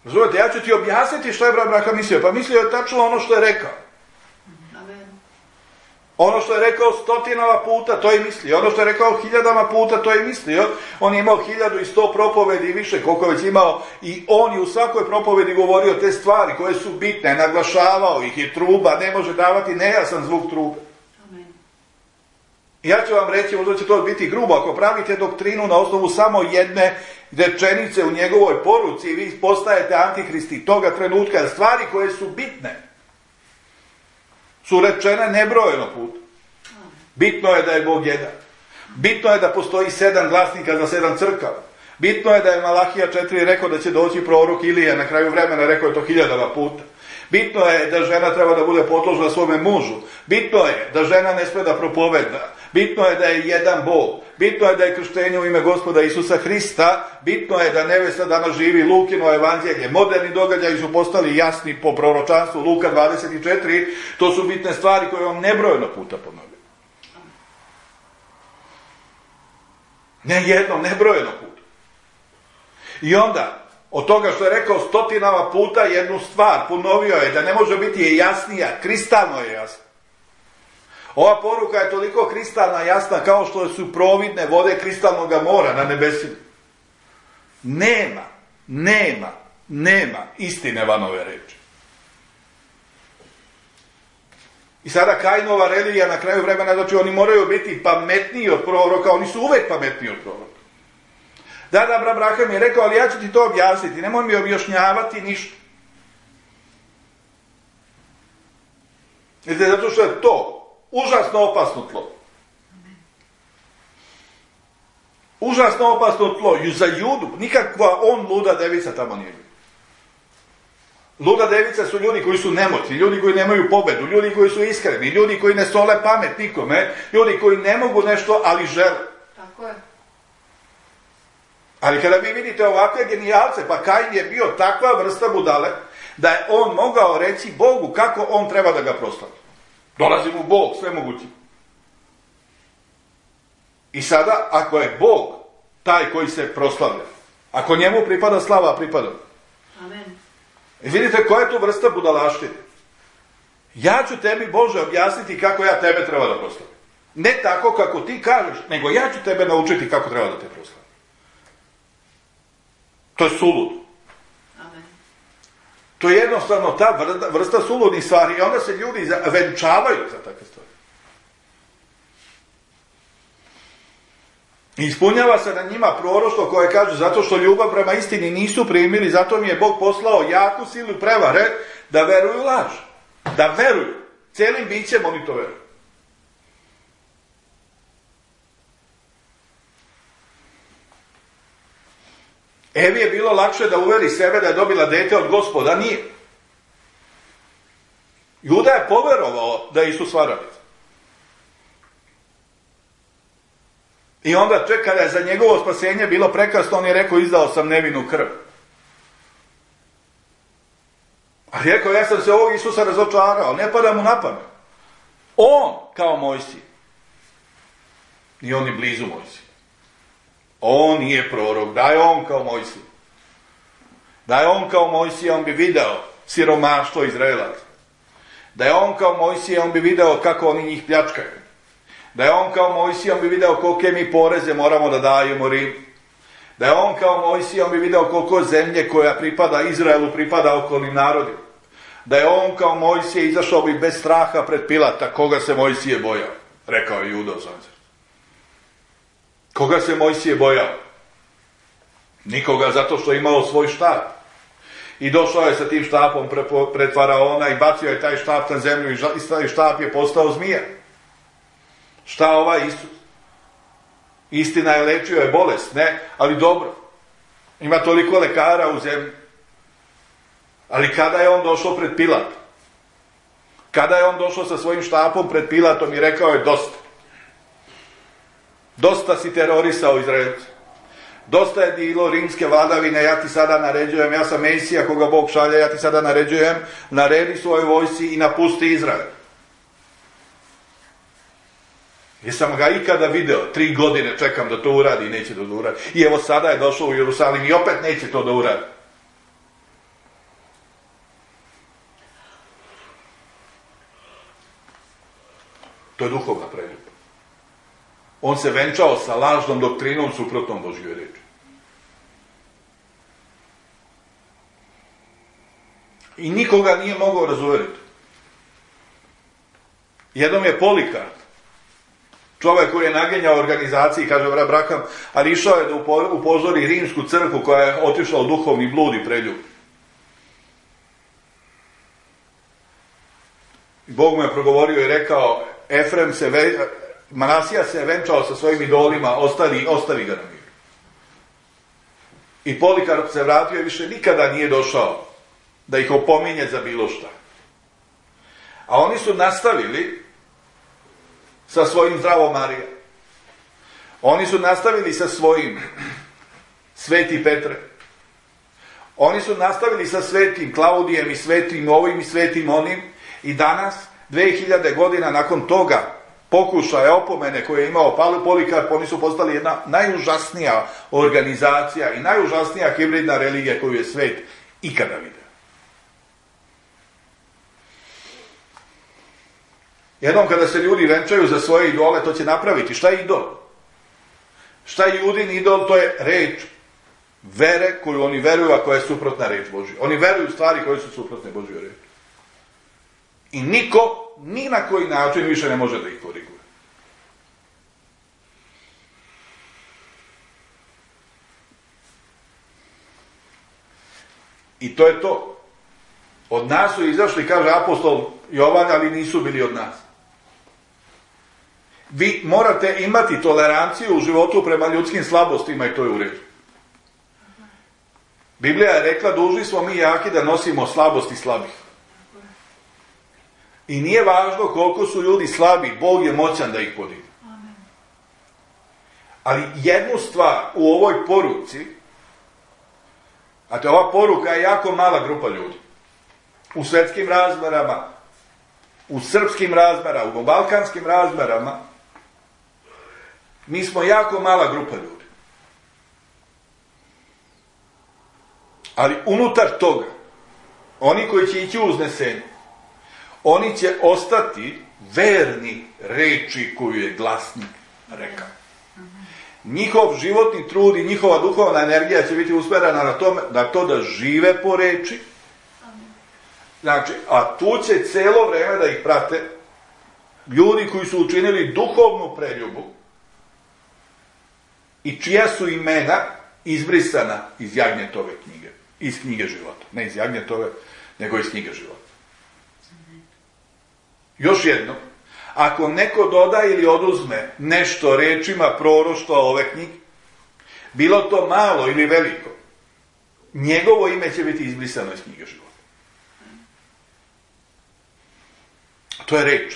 Razumete, ja ću ti objasniti što je brat Branka mislio. Pa mislio je tačno ono što je rekao. Amen. Ono što je rekao stotinama puta, to je mislio. Ono što je rekao hiljadama puta, to je mislio. On je imao hiljadu i sto propovedi i više, koliko je već imao. I on je u svakoj propovedi govorio te stvari koje su bitne, naglašavao ih i truba, ne može davati nejasan zvuk trube. Amen. Ja ću vam reći, možda će to biti grubo, ako pravite doktrinu na osnovu samo jedne rečenice u njegovoj poruci i vi postajete antihristi toga trenutka, jer stvari koje su bitne su rečene nebrojeno puta. Bitno je da je Bog jedan. Bitno je da postoji sedam glasnika za sedam crkava. Bitno je da je Malahija četiri rekao da će doći prorok Ilija, na kraju vremena rekao je to hiljadama puta. Bitno je da žena treba da bude podložna svome mužu. Bitno je da žena ne sme da propoveda. Bitno je da je jedan Bog. Bitno je da je krštenje u ime Gospoda Isusa Hrista. Bitno je da nevesta danas živi Lukino evanđelje. Moderni događaji su postali jasni po proročanstvu Luka dvadeset četiri. To su bitne stvari koje vam nebrojeno puta ponovim. Ne jednom, nebrojeno puta. I onda, od toga što je rekao stotinama puta jednu stvar, ponovio je da ne može biti je jasnija, kristalno je jasna. Ova poruka je toliko kristalna jasna kao što su providne vode kristalnog mora na nebesima. Nema, nema, nema istine van ove reči. I sada Kainova religija na kraju vremena, znači oni moraju biti pametniji od proroka, oni su uvek pametniji od proroka. Da, da, brat Branka mi je rekao, ali ja ću ti to objasniti, nemoj mi objašnjavati ništa. Vidite, zato što je to užasno opasno tlo. Užasno opasno tlo. Za Judu, nikakva on luda devica tamo nije bila. Luda devica su ljudi koji su nemoćni, ljudi koji nemaju pobedu, ljudi koji su iskreni, ljudi koji ne sole pamet nikome, ljudi koji ne mogu nešto, ali žele. Tako je. Ali kada vi vidite ovakve genijalce, pa Kain je bio takva vrsta budale, da je on mogao reći Bogu kako on treba da ga proslavi. Dolazi mu Bog, sve moguće. I sada, ako je Bog taj koji se proslavlja, ako njemu pripada slava, pripada. Amen. I vidite koja je to vrsta budalaštine. Ja ću tebi, Bože, objasniti kako ja tebe treba da proslavim. Ne tako kako ti kažeš, nego ja ću tebe naučiti kako treba da te proslavim. To je sulud. Amen. To je jednostavno ta vrsta, vrsta suludnih stvari i onda se ljudi venčavaju za takve stvari. I ispunjava se na njima proroštvo koje kaže zato što ljubav prema istini nisu primili, zato mi je Bog poslao jaku silu prevare da veruju laž. Da veruju. Cijelim bićem oni to veruju. Evi je bilo lakše da uveri sebe da je dobila dete od Gospoda, nije. Juda je poverovao da je Isus varalica. I onda ček, kada je za njegovo spasenje bilo prekasno, on je rekao, izdao sam nevinu krv. A rekao, ja sam se ovog Isusa razočarao, ne pada mu na pamet. On kao Mojsije. I on je blizu Mojsije. On nije prorok, da je on kao Mojsije. Da je on kao Mojsije, on bi video siromaštvo Izraelaca. Da je on kao Mojsije, on bi video kako oni njih pljačkaju. Da je on kao Mojsije, on bi video kolike mi poreze moramo da dajemo Rimu. Da je on kao Mojsije, on bi video koliko zemlje koja pripada Izraelu pripada okolnim narodima. Da je on kao Mojsije izašao bi bez straha pred Pilata, koga se Mojsije bojao, rekao je Juda u svom srcu. Koga se Mojsije bojao? Nikoga, zato što je imao svoj štap. I došao je sa tim štapom pred faraona i bacio je taj štap na zemlju i štap je postao zmija. Šta ovaj Isus? Istina je, lečio je bolest, ne, ali dobro. Ima toliko lekara u zemlji. Ali kada je on došao pred Pilatom? Kada je on došao sa svojim štapom pred Pilatom i rekao je dosta. Dosta si terorisao Izraelce. Dosta je bilo rimske vladavine, ja ti sada naređujem, ja sam Mesija koga Bog šalje, ja ti sada naređujem, naredi svojoj vojsci i napusti Izrael. Jesam ga ikada video, tri godine čekam da to uradi i neće to da uradi. I evo sada je došao u Jerusalim i opet neće to da uradi. To je duhovna preljuba. On se venčao sa lažnom doktrinom suprotnom Božjoj reči. I nikoga nije mogao razuveriti. Jednom je Polikarp, čovjek koji je nagenjao organizaciji, kaže brat Brakam, ali išao je da upozori rimsku crkvu koja je otišla u duhovni blud i preljub. I Bog mu je progovorio i rekao, Efrem se, ve, Manasija se venčao sa svojim idolima, ostavi, ostavi ga na miru. I Polikarp se vratio i više nikada nije došao da ih opominje za bilo šta. A oni su nastavili sa svojim Zdravo Marija. Oni su nastavili sa svojim Sveti Petre. Oni su nastavili sa Svetim Klaudijem i Svetim ovim i Svetim onim. I danas, dve hiljade godina nakon toga pokušaja opomene koje je imao Polikarp, oni su postali jedna najužasnija organizacija i najužasnija hibridna religija koju je svet ikada vidio. Jednom kada se ljudi venčaju za svoje idole, to će napraviti. Šta je idol? Šta je Judin idol? To je reč vere koju oni veruju, a koja je suprotna reč Božja. Oni veruju stvari koje su suprotne Božjoj reči. I niko, ni na koji način više ne može da ih koriguje. I to je to. Od nas su izašli, kaže apostol Jovan, ali nisu bili od nas. Vi morate imati toleranciju u životu prema ljudskim slabostima i to je u redu. Biblija je rekla, dužni smo mi jaki da nosimo slabosti slabih. I nije važno koliko su ljudi slabi, Bog je moćan da ih podigne. Ali jednu stvar u ovoj poruci, a to je ova poruka je jako mala grupa ljudi. U svetskim razmerama, u srpskim razmerama, u balkanskim razmerama, mi smo jako mala grupa ljudi. Ali unutar toga, oni koji će ići u uznesenje, oni će ostati verni reči koju je glasnik rekao. Njihov životni trud i njihova duhovna energija će biti usmjerena na, tome, na to da žive po reči. Znači, a tu će cijelo vrijeme da ih prate ljudi koji su učinili duhovnu preljubu i čija su imena izbrisana iz Jagnjetove knjige, iz knjige života. Ne iz Jagnjetove, nego iz knjige života. Još jedno, ako neko doda ili oduzme nešto rečima proroštva ove knjige, bilo to malo ili veliko, njegovo ime će biti izbrisano iz knjige života. To je reč.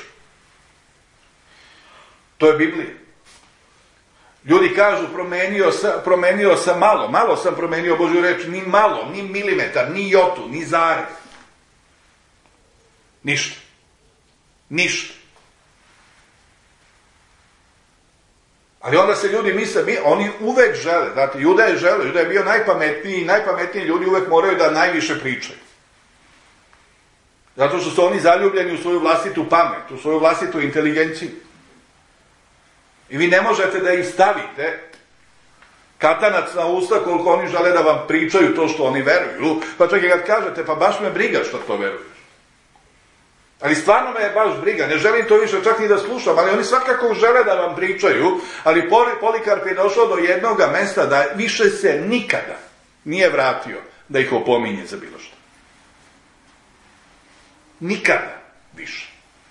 To je Biblija. Ljudi kažu, promenio sam, promenio sam malo, malo sam promenio Božju reč, ni malo, ni milimetar, ni jotu, ni zarez. Ništa. Ništa. Ali onda se ljudi misle, mi, oni uvek žele, znate, Juda je žele, Juda je bio najpametniji i najpametniji ljudi uvek moraju da najviše pričaju. Zato što su oni zaljubljeni u svoju vlastitu pamet, u svoju vlastitu inteligenciju. I vi ne možete da ih stavite katanac na usta koliko oni žele da vam pričaju to što oni veruju, pa čak i kad kažete, pa baš me briga što to veruješ. Ali stvarno me je baš briga, ne želim to više čak ni da slušam, ali oni svakako žele da vam pričaju, ali Polikarp je došao do jednoga mesta da više se nikada nije vratio da ih opominje za bilo što. Nikada više.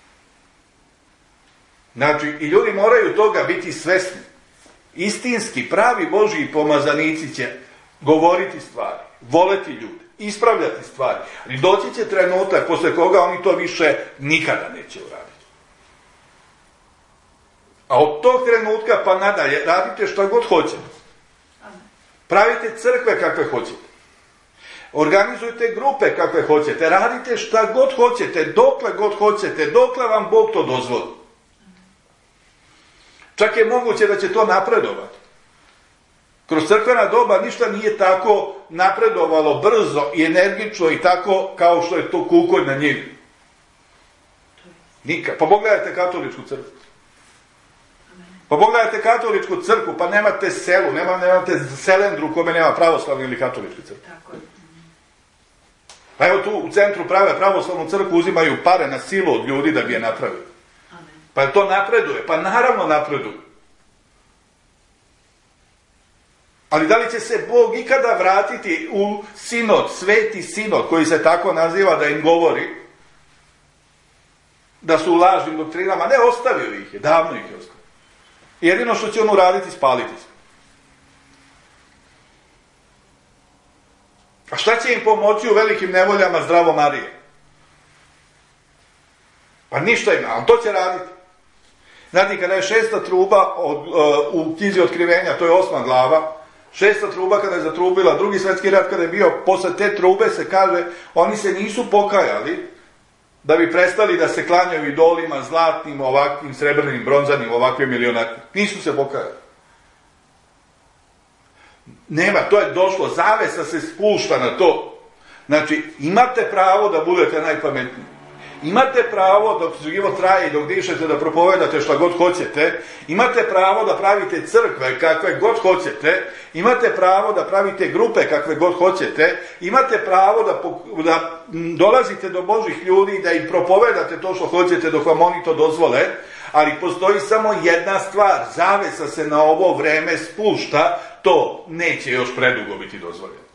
Znači, i ljudi moraju toga biti svesni. Istinski, pravi Božji pomazanici će govoriti stvari, voleti ljude, ispravljati stvari. Ali doći će trenutak posle koga oni to više nikada neće uraditi. A od tog trenutka pa nadalje radite šta god hoćete. Pravite crkve kakve hoćete. Organizujte grupe kakve hoćete. Radite šta god hoćete, dokle god hoćete, dokle vam Bog to dozvoli. Čak je moguće da će to napredovati. Kroz crkvena doba ništa nije tako napredovalo brzo i energično i tako kao što je to kukolj na njivi. Nikad. Pa pogledajte katoličku crkvu. Pa pogledajte katoličku crkvu, pa nemate selu, nema, nemate selendru u kome nema pravoslavni ili katolički crkvu. Tako je. Pa evo tu u centru prave pravoslavnu crkvu, uzimaju pare na silu od ljudi da bi je napravili. Amen. Pa to napreduje, pa naravno napreduje. Ali da li će se Bog ikada vratiti u sinod, sveti sinod, koji se tako naziva, da im govori da su u lažnim doktrinama? Ne, ostavio ih je, davno ih je ostavio. Jedino što će on uraditi, spaliti se. A šta će im pomoći u velikim nevoljama Zdravo Marije? Pa ništa im, ali to će raditi. Znate, kada je šesta truba od, uh, u knjizi Otkrivenja, to je osma glava, šesta truba kada je zatrubila, drugi svjetski rat kada je bio, posle te trube se kaže, oni se nisu pokajali da bi prestali da se klanjaju idolima, zlatnim, ovakvim, srebrnim, bronzanim, ovakvim milionarima. Nisu se pokajali. Nema, to je došlo, zavesa se spušta na to. Znači, imate pravo da budete najpametniji. Imate pravo, dok život traje i dok dišete, da propovedate šta god hoćete. Imate pravo da pravite crkve kakve god hoćete. Imate pravo da pravite grupe kakve god hoćete. Imate pravo da, da dolazite do Božih ljudi i da im propovedate to što hoćete dok vam oni to dozvole. Ali postoji samo jedna stvar. Zavesa se na ovo vreme spušta. To neće još predugo biti dozvoljeno.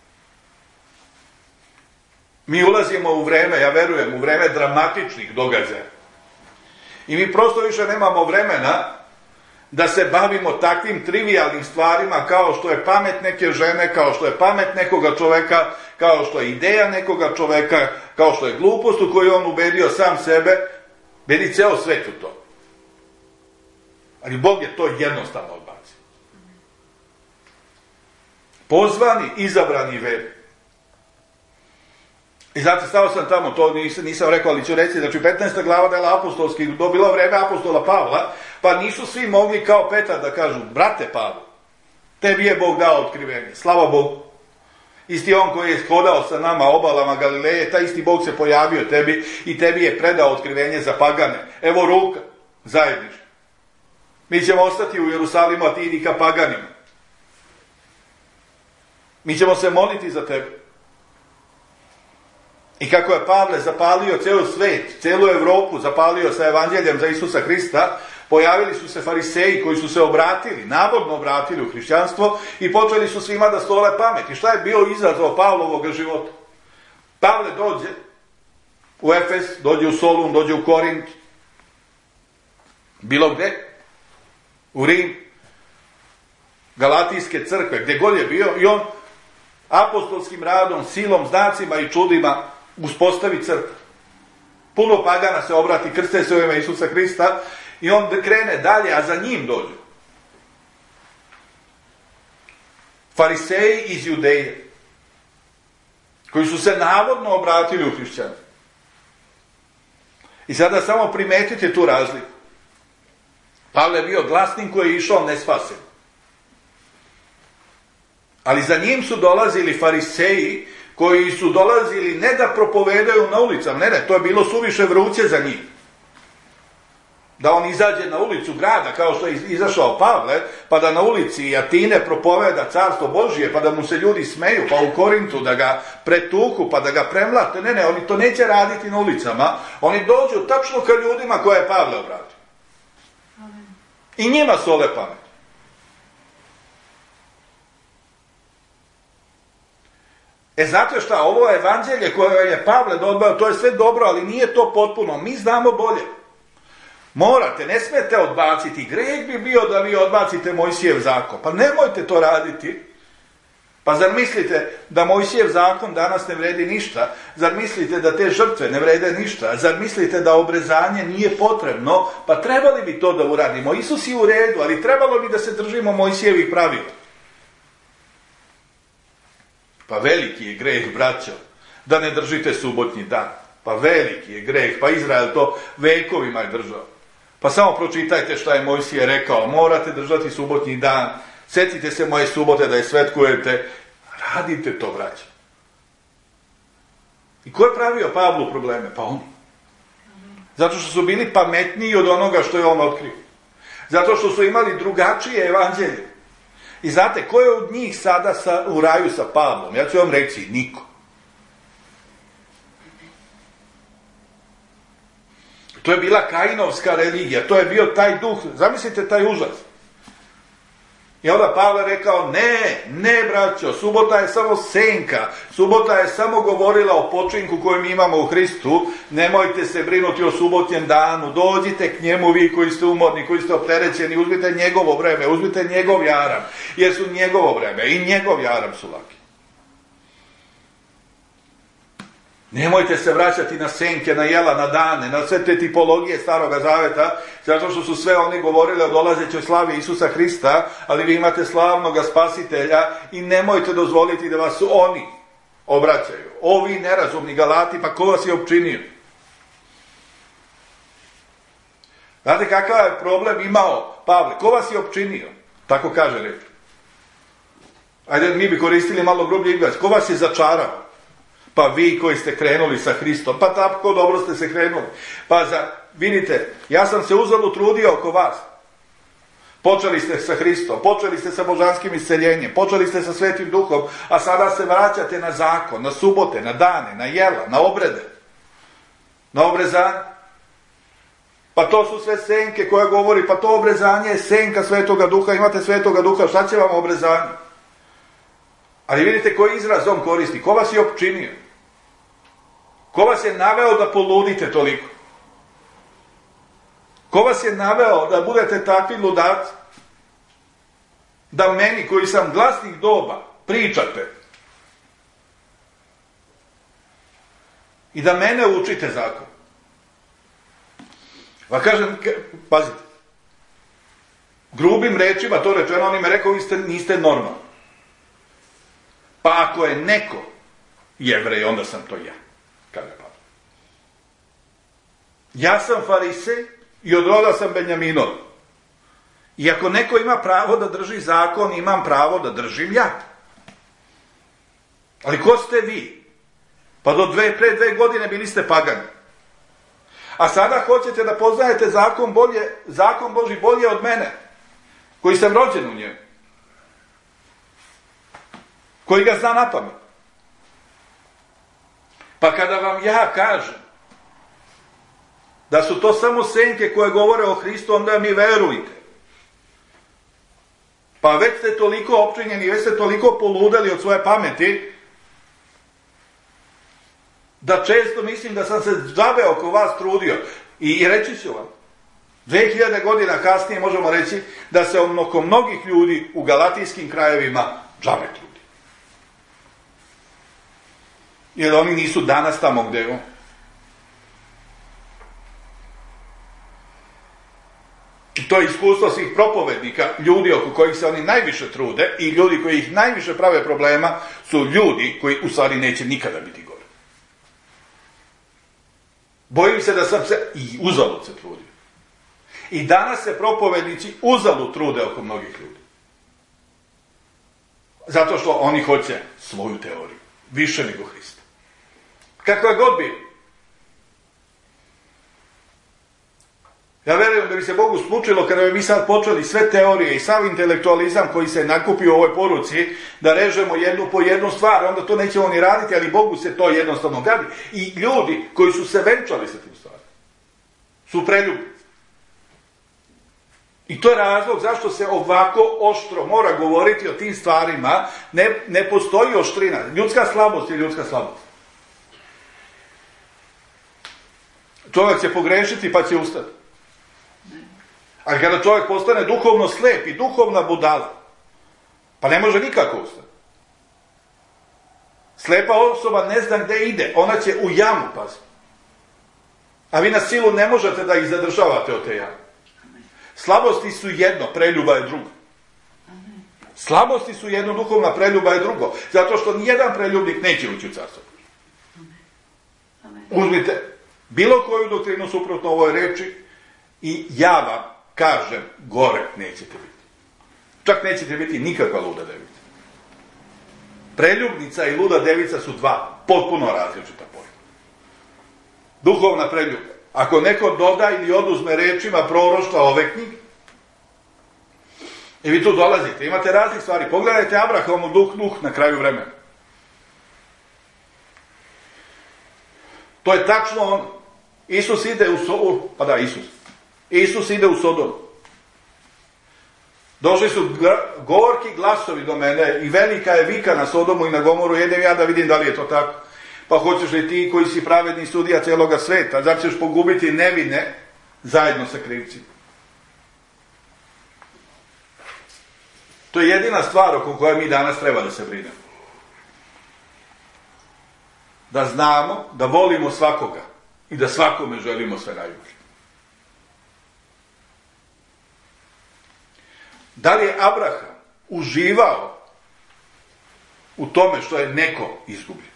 Mi ulazimo u vreme, ja verujem, u vreme dramatičnih događaja. I mi prosto više nemamo vremena da se bavimo takvim trivijalnim stvarima kao što je pamet neke žene, kao što je pamet nekoga čoveka, kao što je ideja nekoga čoveka, kao što je glupost u koju on ubedio sam sebe, bedi ceo svet u to. Ali Bog je to jednostavno odbacio. Pozvani, izabrani veri. I znate, stao sam tamo, to nisam, nisam rekao, ali ću reći, znači petnaesta glava dela apostolski, dobilo vreme apostola Pavla, pa nisu svi mogli kao Petar da kažu, brate Pavle, tebi je Bog dao otkrivenje, slava Bogu. Isti on koji je hodao sa nama obalama Galileje, taj isti Bog se pojavio tebi i tebi je predao otkrivenje za pagane. Evo ruka, zajednički. Mi ćemo ostati u Jerusalimu, a ti idi ka paganima. Mi ćemo se moliti za tebe. I kako je Pavle zapalio ceo svet, celu Evropu, zapalio sa evanđeljem za Isusa Hrista, pojavili su se fariseji koji su se obratili, navodno obratili u hrišćanstvo i počeli su svima da stole pamet. I šta je bio izazov Pavlovog života? Pavle dođe u Efes, dođe u Solun, dođe u Korint, bilo gde, u Rim, Galatijske crkve, gde god je bio, i on apostolskim radom, silom, znacima i čudima uspostavi crkvu. Puno pagana se obrati, krste se u ime Isusa Hrista i on krene dalje, a za njim dođu fariseji iz Judeje, koji su se navodno obratili u hrišćanstvo. I sada samo primetite tu razliku. Pavle je bio glasnik koji je išao nespasen. Ali za njim su dolazili fariseji koji su dolazili ne da propovedaju na ulicama, ne, ne, to je bilo suviše vruće za njih. Da on izađe na ulicu grada, kao što je izašao Pavle, pa da na ulici Atine propoveda carstvo Božije, pa da mu se ljudi smeju, pa u Korintu da ga pretuku, pa da ga premlate. Ne, ne, oni to neće raditi na ulicama. Oni dođu tačno ka ljudima koje je Pavle obratio. I njima sole pamet. E, znate šta, ovo evanđelje koje je Pavle dodao, to je sve dobro, ali nije to potpuno. Mi znamo bolje. Morate, ne smete odbaciti. Greh bi bio da vi odbacite Mojsijev zakon. Pa nemojte to raditi. Pa zar mislite da Mojsijev zakon danas ne vredi ništa? Zar mislite da te žrtve ne vrede ništa? Zar mislite da obrezanje nije potrebno? Pa trebali bi to da uradimo. Isus je u redu, ali trebalo bi da se držimo Mojsijevih pravila. Pa veliki je greh, braćo, da ne držite subotnji dan. Pa veliki je greh, pa Izrael to vekovima je držao. Pa samo pročitajte šta je Mojsije rekao, morate držati subotnji dan, setite se moje subote da je svetkujete, radite to, braćo. I ko je pravio Pavlu probleme? Pa oni. Zato što su bili pametniji od onoga što je on otkrio. Zato što su imali drugačije evanđelje. I znate, ko je od njih sada sa, u raju sa Pavlom? Ja ću vam reći, niko. To je bila Kainovska religija, to je bio taj duh, zamislite taj užas. I onda Pavle rekao, ne, ne braćo, subota je samo senka, subota je samo govorila o počinku koju mi imamo u Hristu, nemojte se brinuti o subotnjem danu, dođite k njemu vi koji ste umorni, koji ste opterećeni, uzmite njegovo vreme, uzmite njegov jaram, jer su njegovo vreme i njegov jaram su laki. Nemojte se vraćati na senke, na jela, na dane, na sve te tipologije Staroga Zaveta, zato što su sve oni govorili o dolazećoj slavi Isusa Hrista, ali vi imate slavnoga Spasitelja i nemojte dozvoliti da vas oni obraćaju. Ovi nerazumni Galati, pa ko vas je opčinio? Znate kakav je problem imao Pavle? Ko vas je opčinio? Tako kaže reč. Ajde, mi bi koristili malo grublji izraz. Ko vas je začarao? Pa vi koji ste krenuli sa Hristom, pa tako dobro ste se krenuli. Pa za, vidite, ja sam se uzalud trudio oko vas. Počeli ste sa Hristom, počeli ste sa božanskim isceljenjem, počeli ste sa Svetim Duhom, a sada se vraćate na zakon, na subote, na dane, na jela, na obrede, na obrezanje. Pa to su sve senke koje govori, pa to obrezanje je senka Svetoga Duha, imate Svetoga Duha, šta će vam obrezanje? Ali vidite koji izraz on koristi, ko vas je opčinio? Ko vas je naveo da poludite toliko? Ko vas je naveo da budete takvi ludaci? Da meni koji sam glasnih doba pričate? I da mene učite zakon? Pa kažem, pazite, grubim rečima to rečeno, on im je rekao, vi ste, niste normalni. Pa ako je neko Jevrej, onda sam to ja, kaže Pavle. Ja sam farisej i od roda sam Benjaminov. I ako neko ima pravo da drži zakon, imam pravo da držim ja. Ali ko ste vi? Pa do dve, pre dve godine bili ste pagani. A sada hoćete da poznajete zakon, bolje, zakon Božji bolje od mene, koji sam rođen u njemu. Koji ga zna na pamet. Pa kada vam ja kažem da su to samo senke koje govore o Hristu, onda mi verujte. Pa već ste toliko opčinjeni, već ste toliko poludeli od svoje pameti, da često mislim da sam se džabe oko vas trudio. I, i reći ću vam, dve hiljade godina kasnije možemo reći da se oko mnogih ljudi u galatijskim krajevima džabe trudi. Jer oni nisu danas tamo gde je on. I to je iskustvo svih propovednika, ljudi oko kojih se oni najviše trude i ljudi koji ih najviše prave problema su ljudi koji u stvari neće nikada biti gore. Bojim se da sam se i uzalud se trudio. I danas se propovednici uzalud trude oko mnogih ljudi. Zato što oni hoće svoju teoriju. Više nego Hrista. Kakva god bi. Ja verujem da bi se Bogu smučilo kada bi mi sad počeli sve teorije i sav intelektualizam koji se nakupi u ovoj poruci, da režemo jednu po jednu stvar, onda to nećemo ni raditi, ali Bogu se to jednostavno gadi. I ljudi koji su se venčali sa tim stvarima su preljubnici. I to je razlog zašto se ovako oštro mora govoriti o tim stvarima. Ne, ne postoji oštrina. Ljudska slabost je ljudska slabost. Čovjek će pogrešiti pa će ustati. Ali kada čovjek postane duhovno slep i duhovna budala, pa ne može nikako ustati. Slepa osoba ne zna gde ide, ona će u jamu pasti. A vi na silu ne možete da ih zadržavate od te jame. Slabosti su jedno, preljuba je drugo. Slabosti su jedno, duhovna preljuba je drugo. Zato što nijedan preljubnik neće ući u carstvo. Uzmite bilo koju doktrinu suprotno ovoj reči i ja vam kažem, gore nećete biti. Čak nećete biti nikakva luda devica. Preljubnica i luda devica su dva potpuno različita pojma. Duhovna preljuba. Ako neko doda ili oduzme rečima proroštva ove knjige, I vi tu dolazite, imate raznih stvari. Pogledajte Abrahamov duh, duh na kraju vremena. To je tačno on. Isus ide u Sodom, pa da, Isus. Isus ide u Sodom. Došli su gorki glasovi do mene i velika je vika na Sodomu i na Gomoru, jedem ja da vidim da li je to tako. Pa hoćeš li ti koji si pravedni sudija cijeloga sveta, zar ćeš pogubiti nevine zajedno sa krivcima? To je jedina stvar oko koje mi danas treba da se brinemo. Da znamo, da volimo svakoga i da svakome želimo sve najbolje. Da li je Abraham uživao u tome što je neko izgubljen?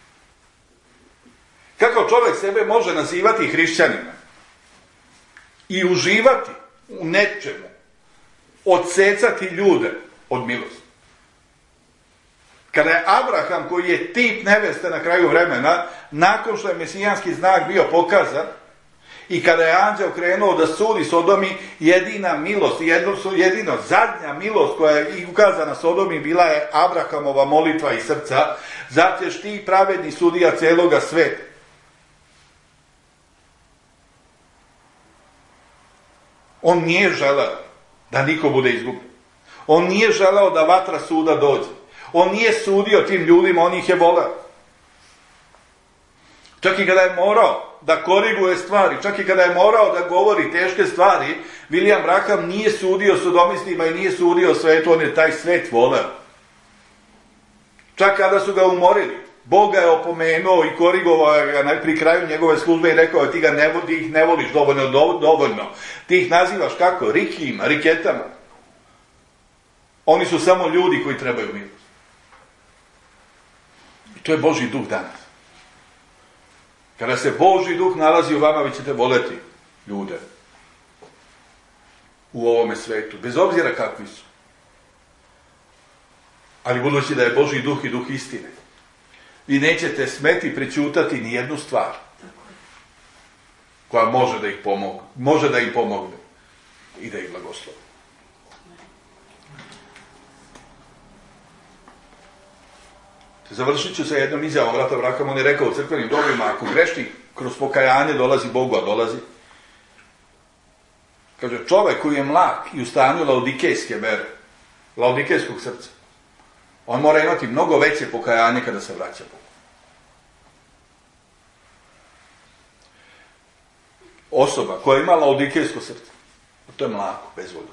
Kako čovjek sebe može nazivati hrišćanima i uživati u nečemu, odsecati ljude od milosti? Kada je Abraham, koji je tip neveste na kraju vremena, nakon što je mesijanski znak bio pokazan, i kada je anđeo krenuo da sudi Sodomi, jedina milost, jedno, jedino zadnja milost koja je ukazana Sodomi bila je Abrahamova molitva iz srca, zar ćeš ti pravedni sudija cijeloga sveta? On nije želeo da niko bude izgubljen. On nije želeo da vatra suda dođe. On nije sudio tim ljudima, on ih je voleo. Čak i kada je morao da koriguje stvari, čak i kada je morao da govori teške stvari, William Branham nije sudio sodomistima i nije sudio svetu, on je taj svet voleo. Čak kada su ga umorili, Bog ga je opomenuo i korigovao ga pri kraju njegove službe i rekao, ti, ga ne, ti ih ne voliš dovoljno, dovoljno. Ti ih nazivaš kako? Rikijima, riketama. Oni su samo ljudi koji trebaju milost. I to je Božji duh danas. Kada se Božji duh nalazi u vama, vi ćete voleti ljude u ovome svetu, bez obzira kakvi su. Ali budući da je Božji duh i duh istine, vi nećete smeti prećutati ni jednu stvar koja može da ih pomogne, može da im pomogne i da ih blagoslovi. Završit ću sa jednom izjavom brata Branhama. On je rekao u crkvenim dobima, ako grešnik kroz pokajanje dolazi Bogu, a dolazi, kaže, čovjek koji je mlak i u stanju laodikejske vere, laodikejskog srca, on mora imati mnogo veće pokajanje kada se vraća Bogu. Osoba koja ima laodikejsko srce, to je mlako, bezvoljno.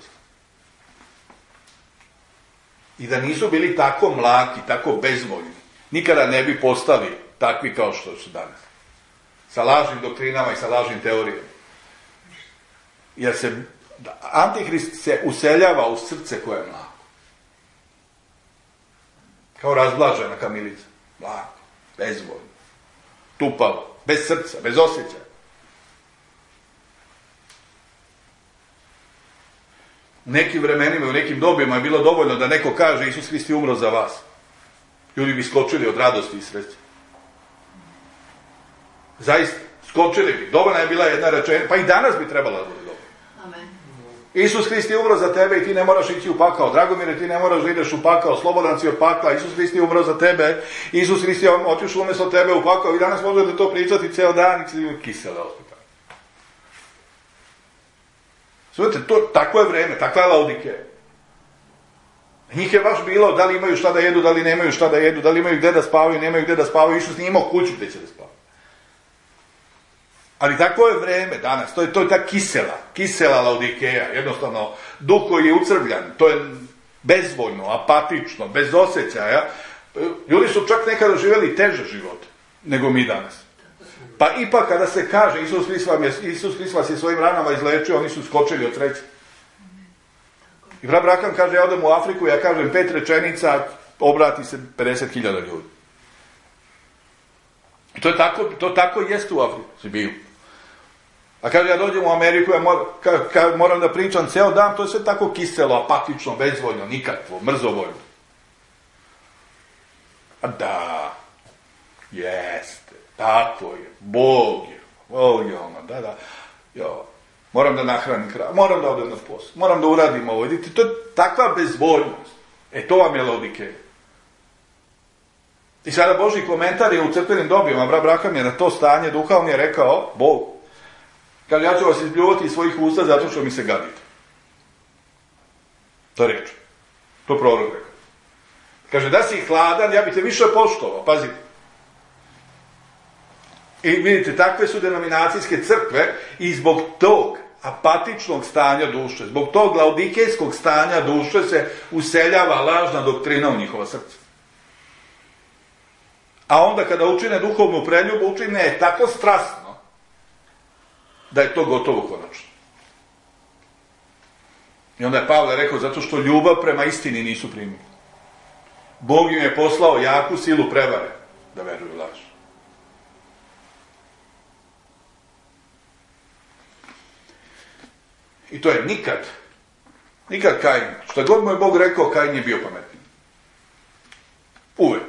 I da nisu bili tako mlaki, tako bezvoljni, nikada ne bi postali takvi kao što su danas. Sa lažnim doktrinama i sa lažnim teorijama. Jer se Antihrist se useljava u srce koje je mlako. Kao razblažena kamilica. Mlako, bezvoljno, tupavo, bez srca, bez osjećaja. U nekim vremenima, u nekim dobima je bilo dovoljno da neko kaže Isus Hrist je umro za vas. Ljudi bi skočili od radosti i sreće. Zaista, skočili bi. Dovoljna je bila jedna rečenica, pa i danas bi trebala da bude dovoljno. Amen. Isus Hrist je umro za tebe i ti ne moraš ići u pakao. Dragomire, ti ne moraš da ideš u pakao. Slobodan si od pakla. Isus Hrist je umro za tebe. Isus Hrist je otišao umjesto tebe u pakao. I danas možete to pričati ceo dan i kisele ospita. Svete, to, takvo je vreme, takva je Laodikeja. Njih je baš bilo da li imaju šta da jedu, da li nemaju šta da jedu, da li imaju gde da spavaju, nemaju gde da spavaju. Isus nije imao kuću gde će da spavaju. Ali takvo je vreme danas, to je, to je ta kisela, kisela Laodikeja, jednostavno duh koji je ucrbljan, to je bezvoljno, apatično, bez osjećaja. Ljudi su čak nekada živjeli teže živote nego mi danas. Pa ipak kada se kaže Isus Hrist vam je, Isus Hrist vas je svojim ranama izlečio, oni su skočili od sreće. I brat Branham kaže, ja odem u Afriku, ja kažem pet rečenica, obrati se pedeset hiljada ljudi. I to je tako, to tako jeste u Afriku, si bio. A kaže, ja dođem u Ameriku, ja mor, ka, ka, moram da pričam ceo dan, to je sve tako kiselo, apatično, bezvoljno, nikakvo, mrzovoljno. A da, jeste, tako je, Bog je, o joma, da, da, jo. Moram da nahranim kravu, moram da odem na posao, moram da uradim ovo. Vidite, to je takva bezvoljnost. E, to vam je Laodikeja. I sada Božji komentar je u crkvenim dobijama, brat Braham je na to stanje duha, on je rekao, Bog, kaže, ja ću vas izbljuvati iz svojih usta zato što mi se gadite. To je reč. To prorok rekao. Kaže, da si hladan, ja bi te više poštovao, pazite. I vidite, takve su denominacijske crkve i zbog tog apatičnog stanja duše, zbog tog laodikejskog stanja duše se useljava lažna doktrina u njihova srca. A onda kada učine duhovnu preljubu, učine je tako strasno da je to gotovo konačno. I onda je Pavle rekao, zato što ljubav prema istini nisu primili. Bog im je poslao jaku silu prevare da veruju laž. I to je nikad, nikad Kain. Šta god mu je Bog rekao, Kain je bio pametniji. Uvek.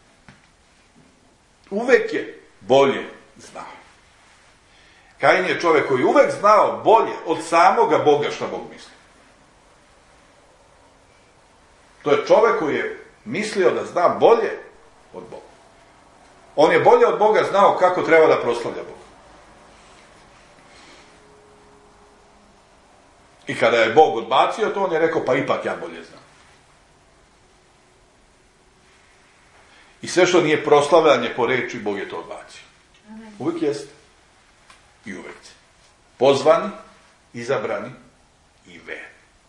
Uvek je bolje znao. Kain je čovjek koji uvek znao bolje od samoga Boga šta Bog misli. To je čovjek koji je mislio da zna bolje od Boga. On je bolje od Boga znao kako treba da proslavlja Boga. I kada je Bog odbacio to, on je rekao, pa ipak ja bolje znam. I sve što nije proslavljanje po reči, Bog je to odbacio. Uvijek jeste. I uvijek. Pozvani, izabrani i verni.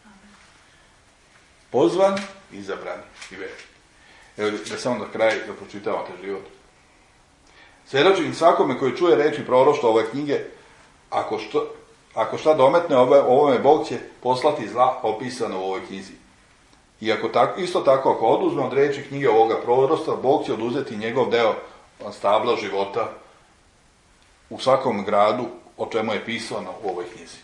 Pozvani, izabrani i verni. Evo da samo na kraju da pročitavate život. Svjedočim svakome koji čuje reči proroštva ove knjige, ako što, ako šta dometne ove, ovome Bog će poslati zla opisano u ovoj knjizi. I ako tako, isto tako, ako oduzme od reči knjige ovoga proroštva, Bog će oduzeti njegov deo stabla života u svakom gradu o čemu je pisano u ovoj knjizi.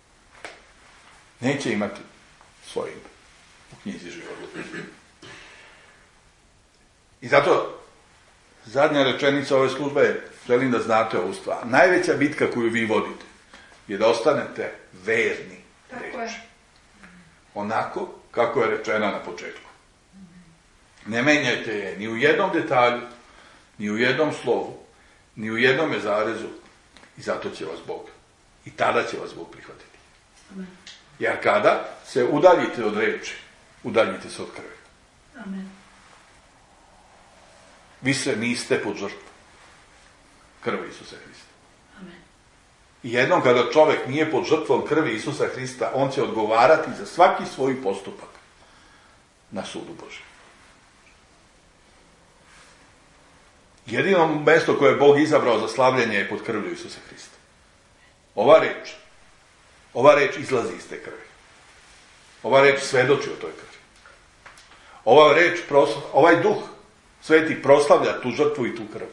Neće imati svoj ime u knjizi života. I zato zadnja rečenica ove službe je, želim da znate ovu stvar. Najveća bitka koju vi vodite je da ostanete verni reči. Onako kako je rečena na početku. Ne menjajte je ni u jednom detalju, ni u jednom slovu, ni u jednome zarezu i zato će vas Bog. I tada će vas Bog prihvatiti. Amen. Jer kada se udaljite od reči, udaljite se od krvi. Amen. Vi se niste pod žrtvom krvi Isusa Hrista. Amen. I jednom kada čovjek nije pod žrtvom krvi Isusa Hrista, on će odgovarati za svaki svoj postupak na sudu Božjem. Jedino mjesto koje je Bog izabrao za slavljenje je pod krvlju Isusa Hrista. Ova reč, ova reč izlazi iz te krvi. Ova reč svedoči o toj krvi. Ova reč, ovaj duh sveti proslavlja tu žrtvu i tu krv.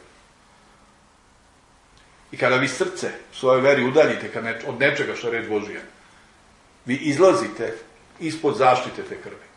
I kada vi srce u svojoj veri udaljite kad neč, od nečega što je reč Božija, vi izlazite ispod zaštite te krvi.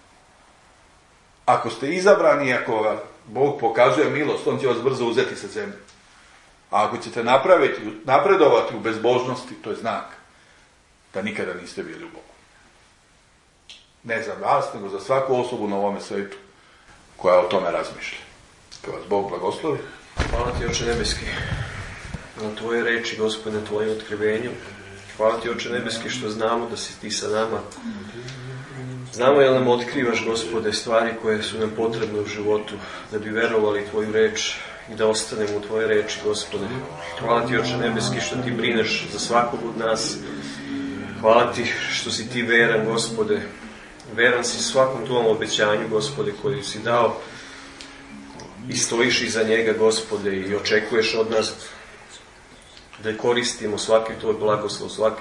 Ako ste izabrani, ako Bog pokazuje milost, on će vas brzo uzeti sa zemlje. A ako ćete napraviti, napredovati u bezbožnosti, to je znak da nikada niste bili u Bogu. Ne za vas, nego za svaku osobu na ovome svetu koja o tome razmišlja. Kad vas Bog blagoslovi. Hvala ti, Oče nebeski, na tvoje reči, Gospode, na tvoje otkrivenju. Hvala ti, Oče nebeski, što znamo da si ti sa nama. Znamo jel nam otkrivaš, Gospode, stvari koje su nam potrebne u životu, da bi verovali tvoju reč i da ostanemo u tvoje reči, Gospode. Hvala ti, Oče nebeski, što ti brineš za svakog od nas. Hvala ti što si ti veran, Gospode. Veran si svakom tvom obećanju, Gospode, koji si dao i stojiš iza njega, Gospode, i očekuješ od nas da koristimo svaki tvoj blagoslov, svaki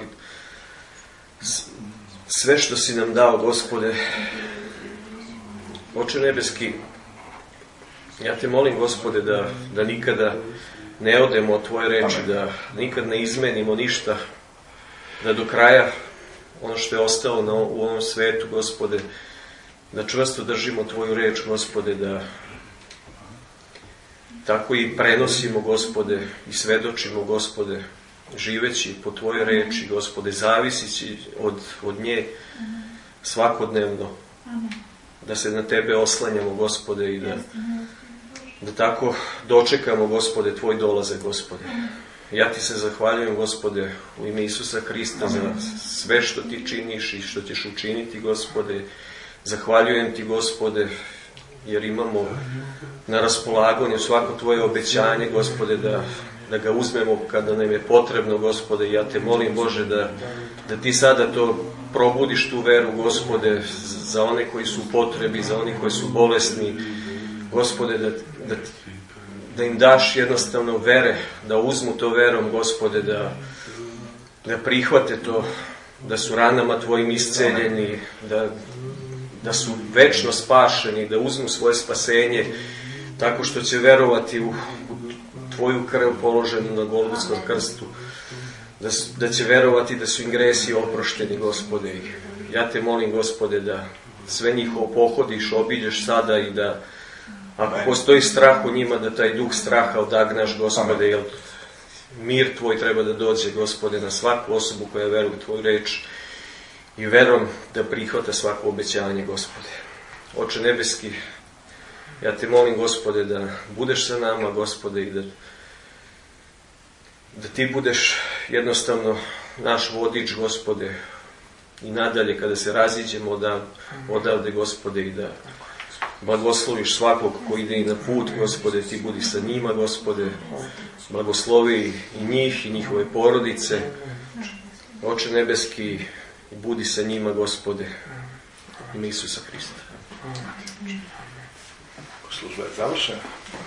sve što si nam dao, Gospode. Oče nebeski, ja te molim, Gospode, da, da nikada ne odemo od tvoje reči, da nikad ne izmenimo ništa, da do kraja ono što je ostalo na, u ovom svetu, Gospode, da čvrsto držimo tvoju reč, Gospode, da tako i prenosimo, Gospode, i svedočimo, Gospode, živeći po tvojoj reči, Gospode, zavisići od, od nje svakodnevno, da se na tebe oslanjamo, Gospode, i da, da tako dočekamo, Gospode, tvoj dolazak, Gospode. Ja ti se zahvaljujem, Gospode, u ime Isusa Hrista za sve što ti činiš i što ćeš učiniti, Gospode. Zahvaljujem ti, Gospode, jer imamo na raspolaganju svako tvoje obećanje, Gospode, da, da ga uzmemo kada nam je potrebno, Gospode. Ja te molim, Bože, da, da ti sada to probudiš, tu veru, Gospode, za one koji su u potrebi, za one koji su bolesni, Gospode, da, da, da im daš jednostavno vere, da uzmu to verom, Gospode, da, da prihvate to, da su ranama tvojim isceljeni, da, da su večno spašeni, da uzmu svoje spasenje tako što će verovati u, u tvoju krv položenu na Golgotskom krstu, da, da će verovati da su im gresi oprošteni, Gospode. I ja te molim, Gospode, da sve njihovo pohodiš, obiđeš sada i da ako postoji strah u njima, da taj duh straha odagnaš, Gospode, jer mir tvoj treba da dođe, Gospode, na svaku osobu koja veruje u tvoju reč i verom da prihvata svako obećanje, Gospode. Oče nebeski, ja te molim, Gospode, da budeš sa nama, Gospode, i da, da ti budeš jednostavno naš vodič, Gospode, i nadalje kada se raziđemo odavde, odavde, Gospode, i da blagosloviš svakog koji ide i na put, Gospode, ti budi sa njima, Gospode, blagoslovi i njih i njihove porodice, Oče nebeski, i budi sa njima, Gospode, ime Isusa Hrista. Služba je završena.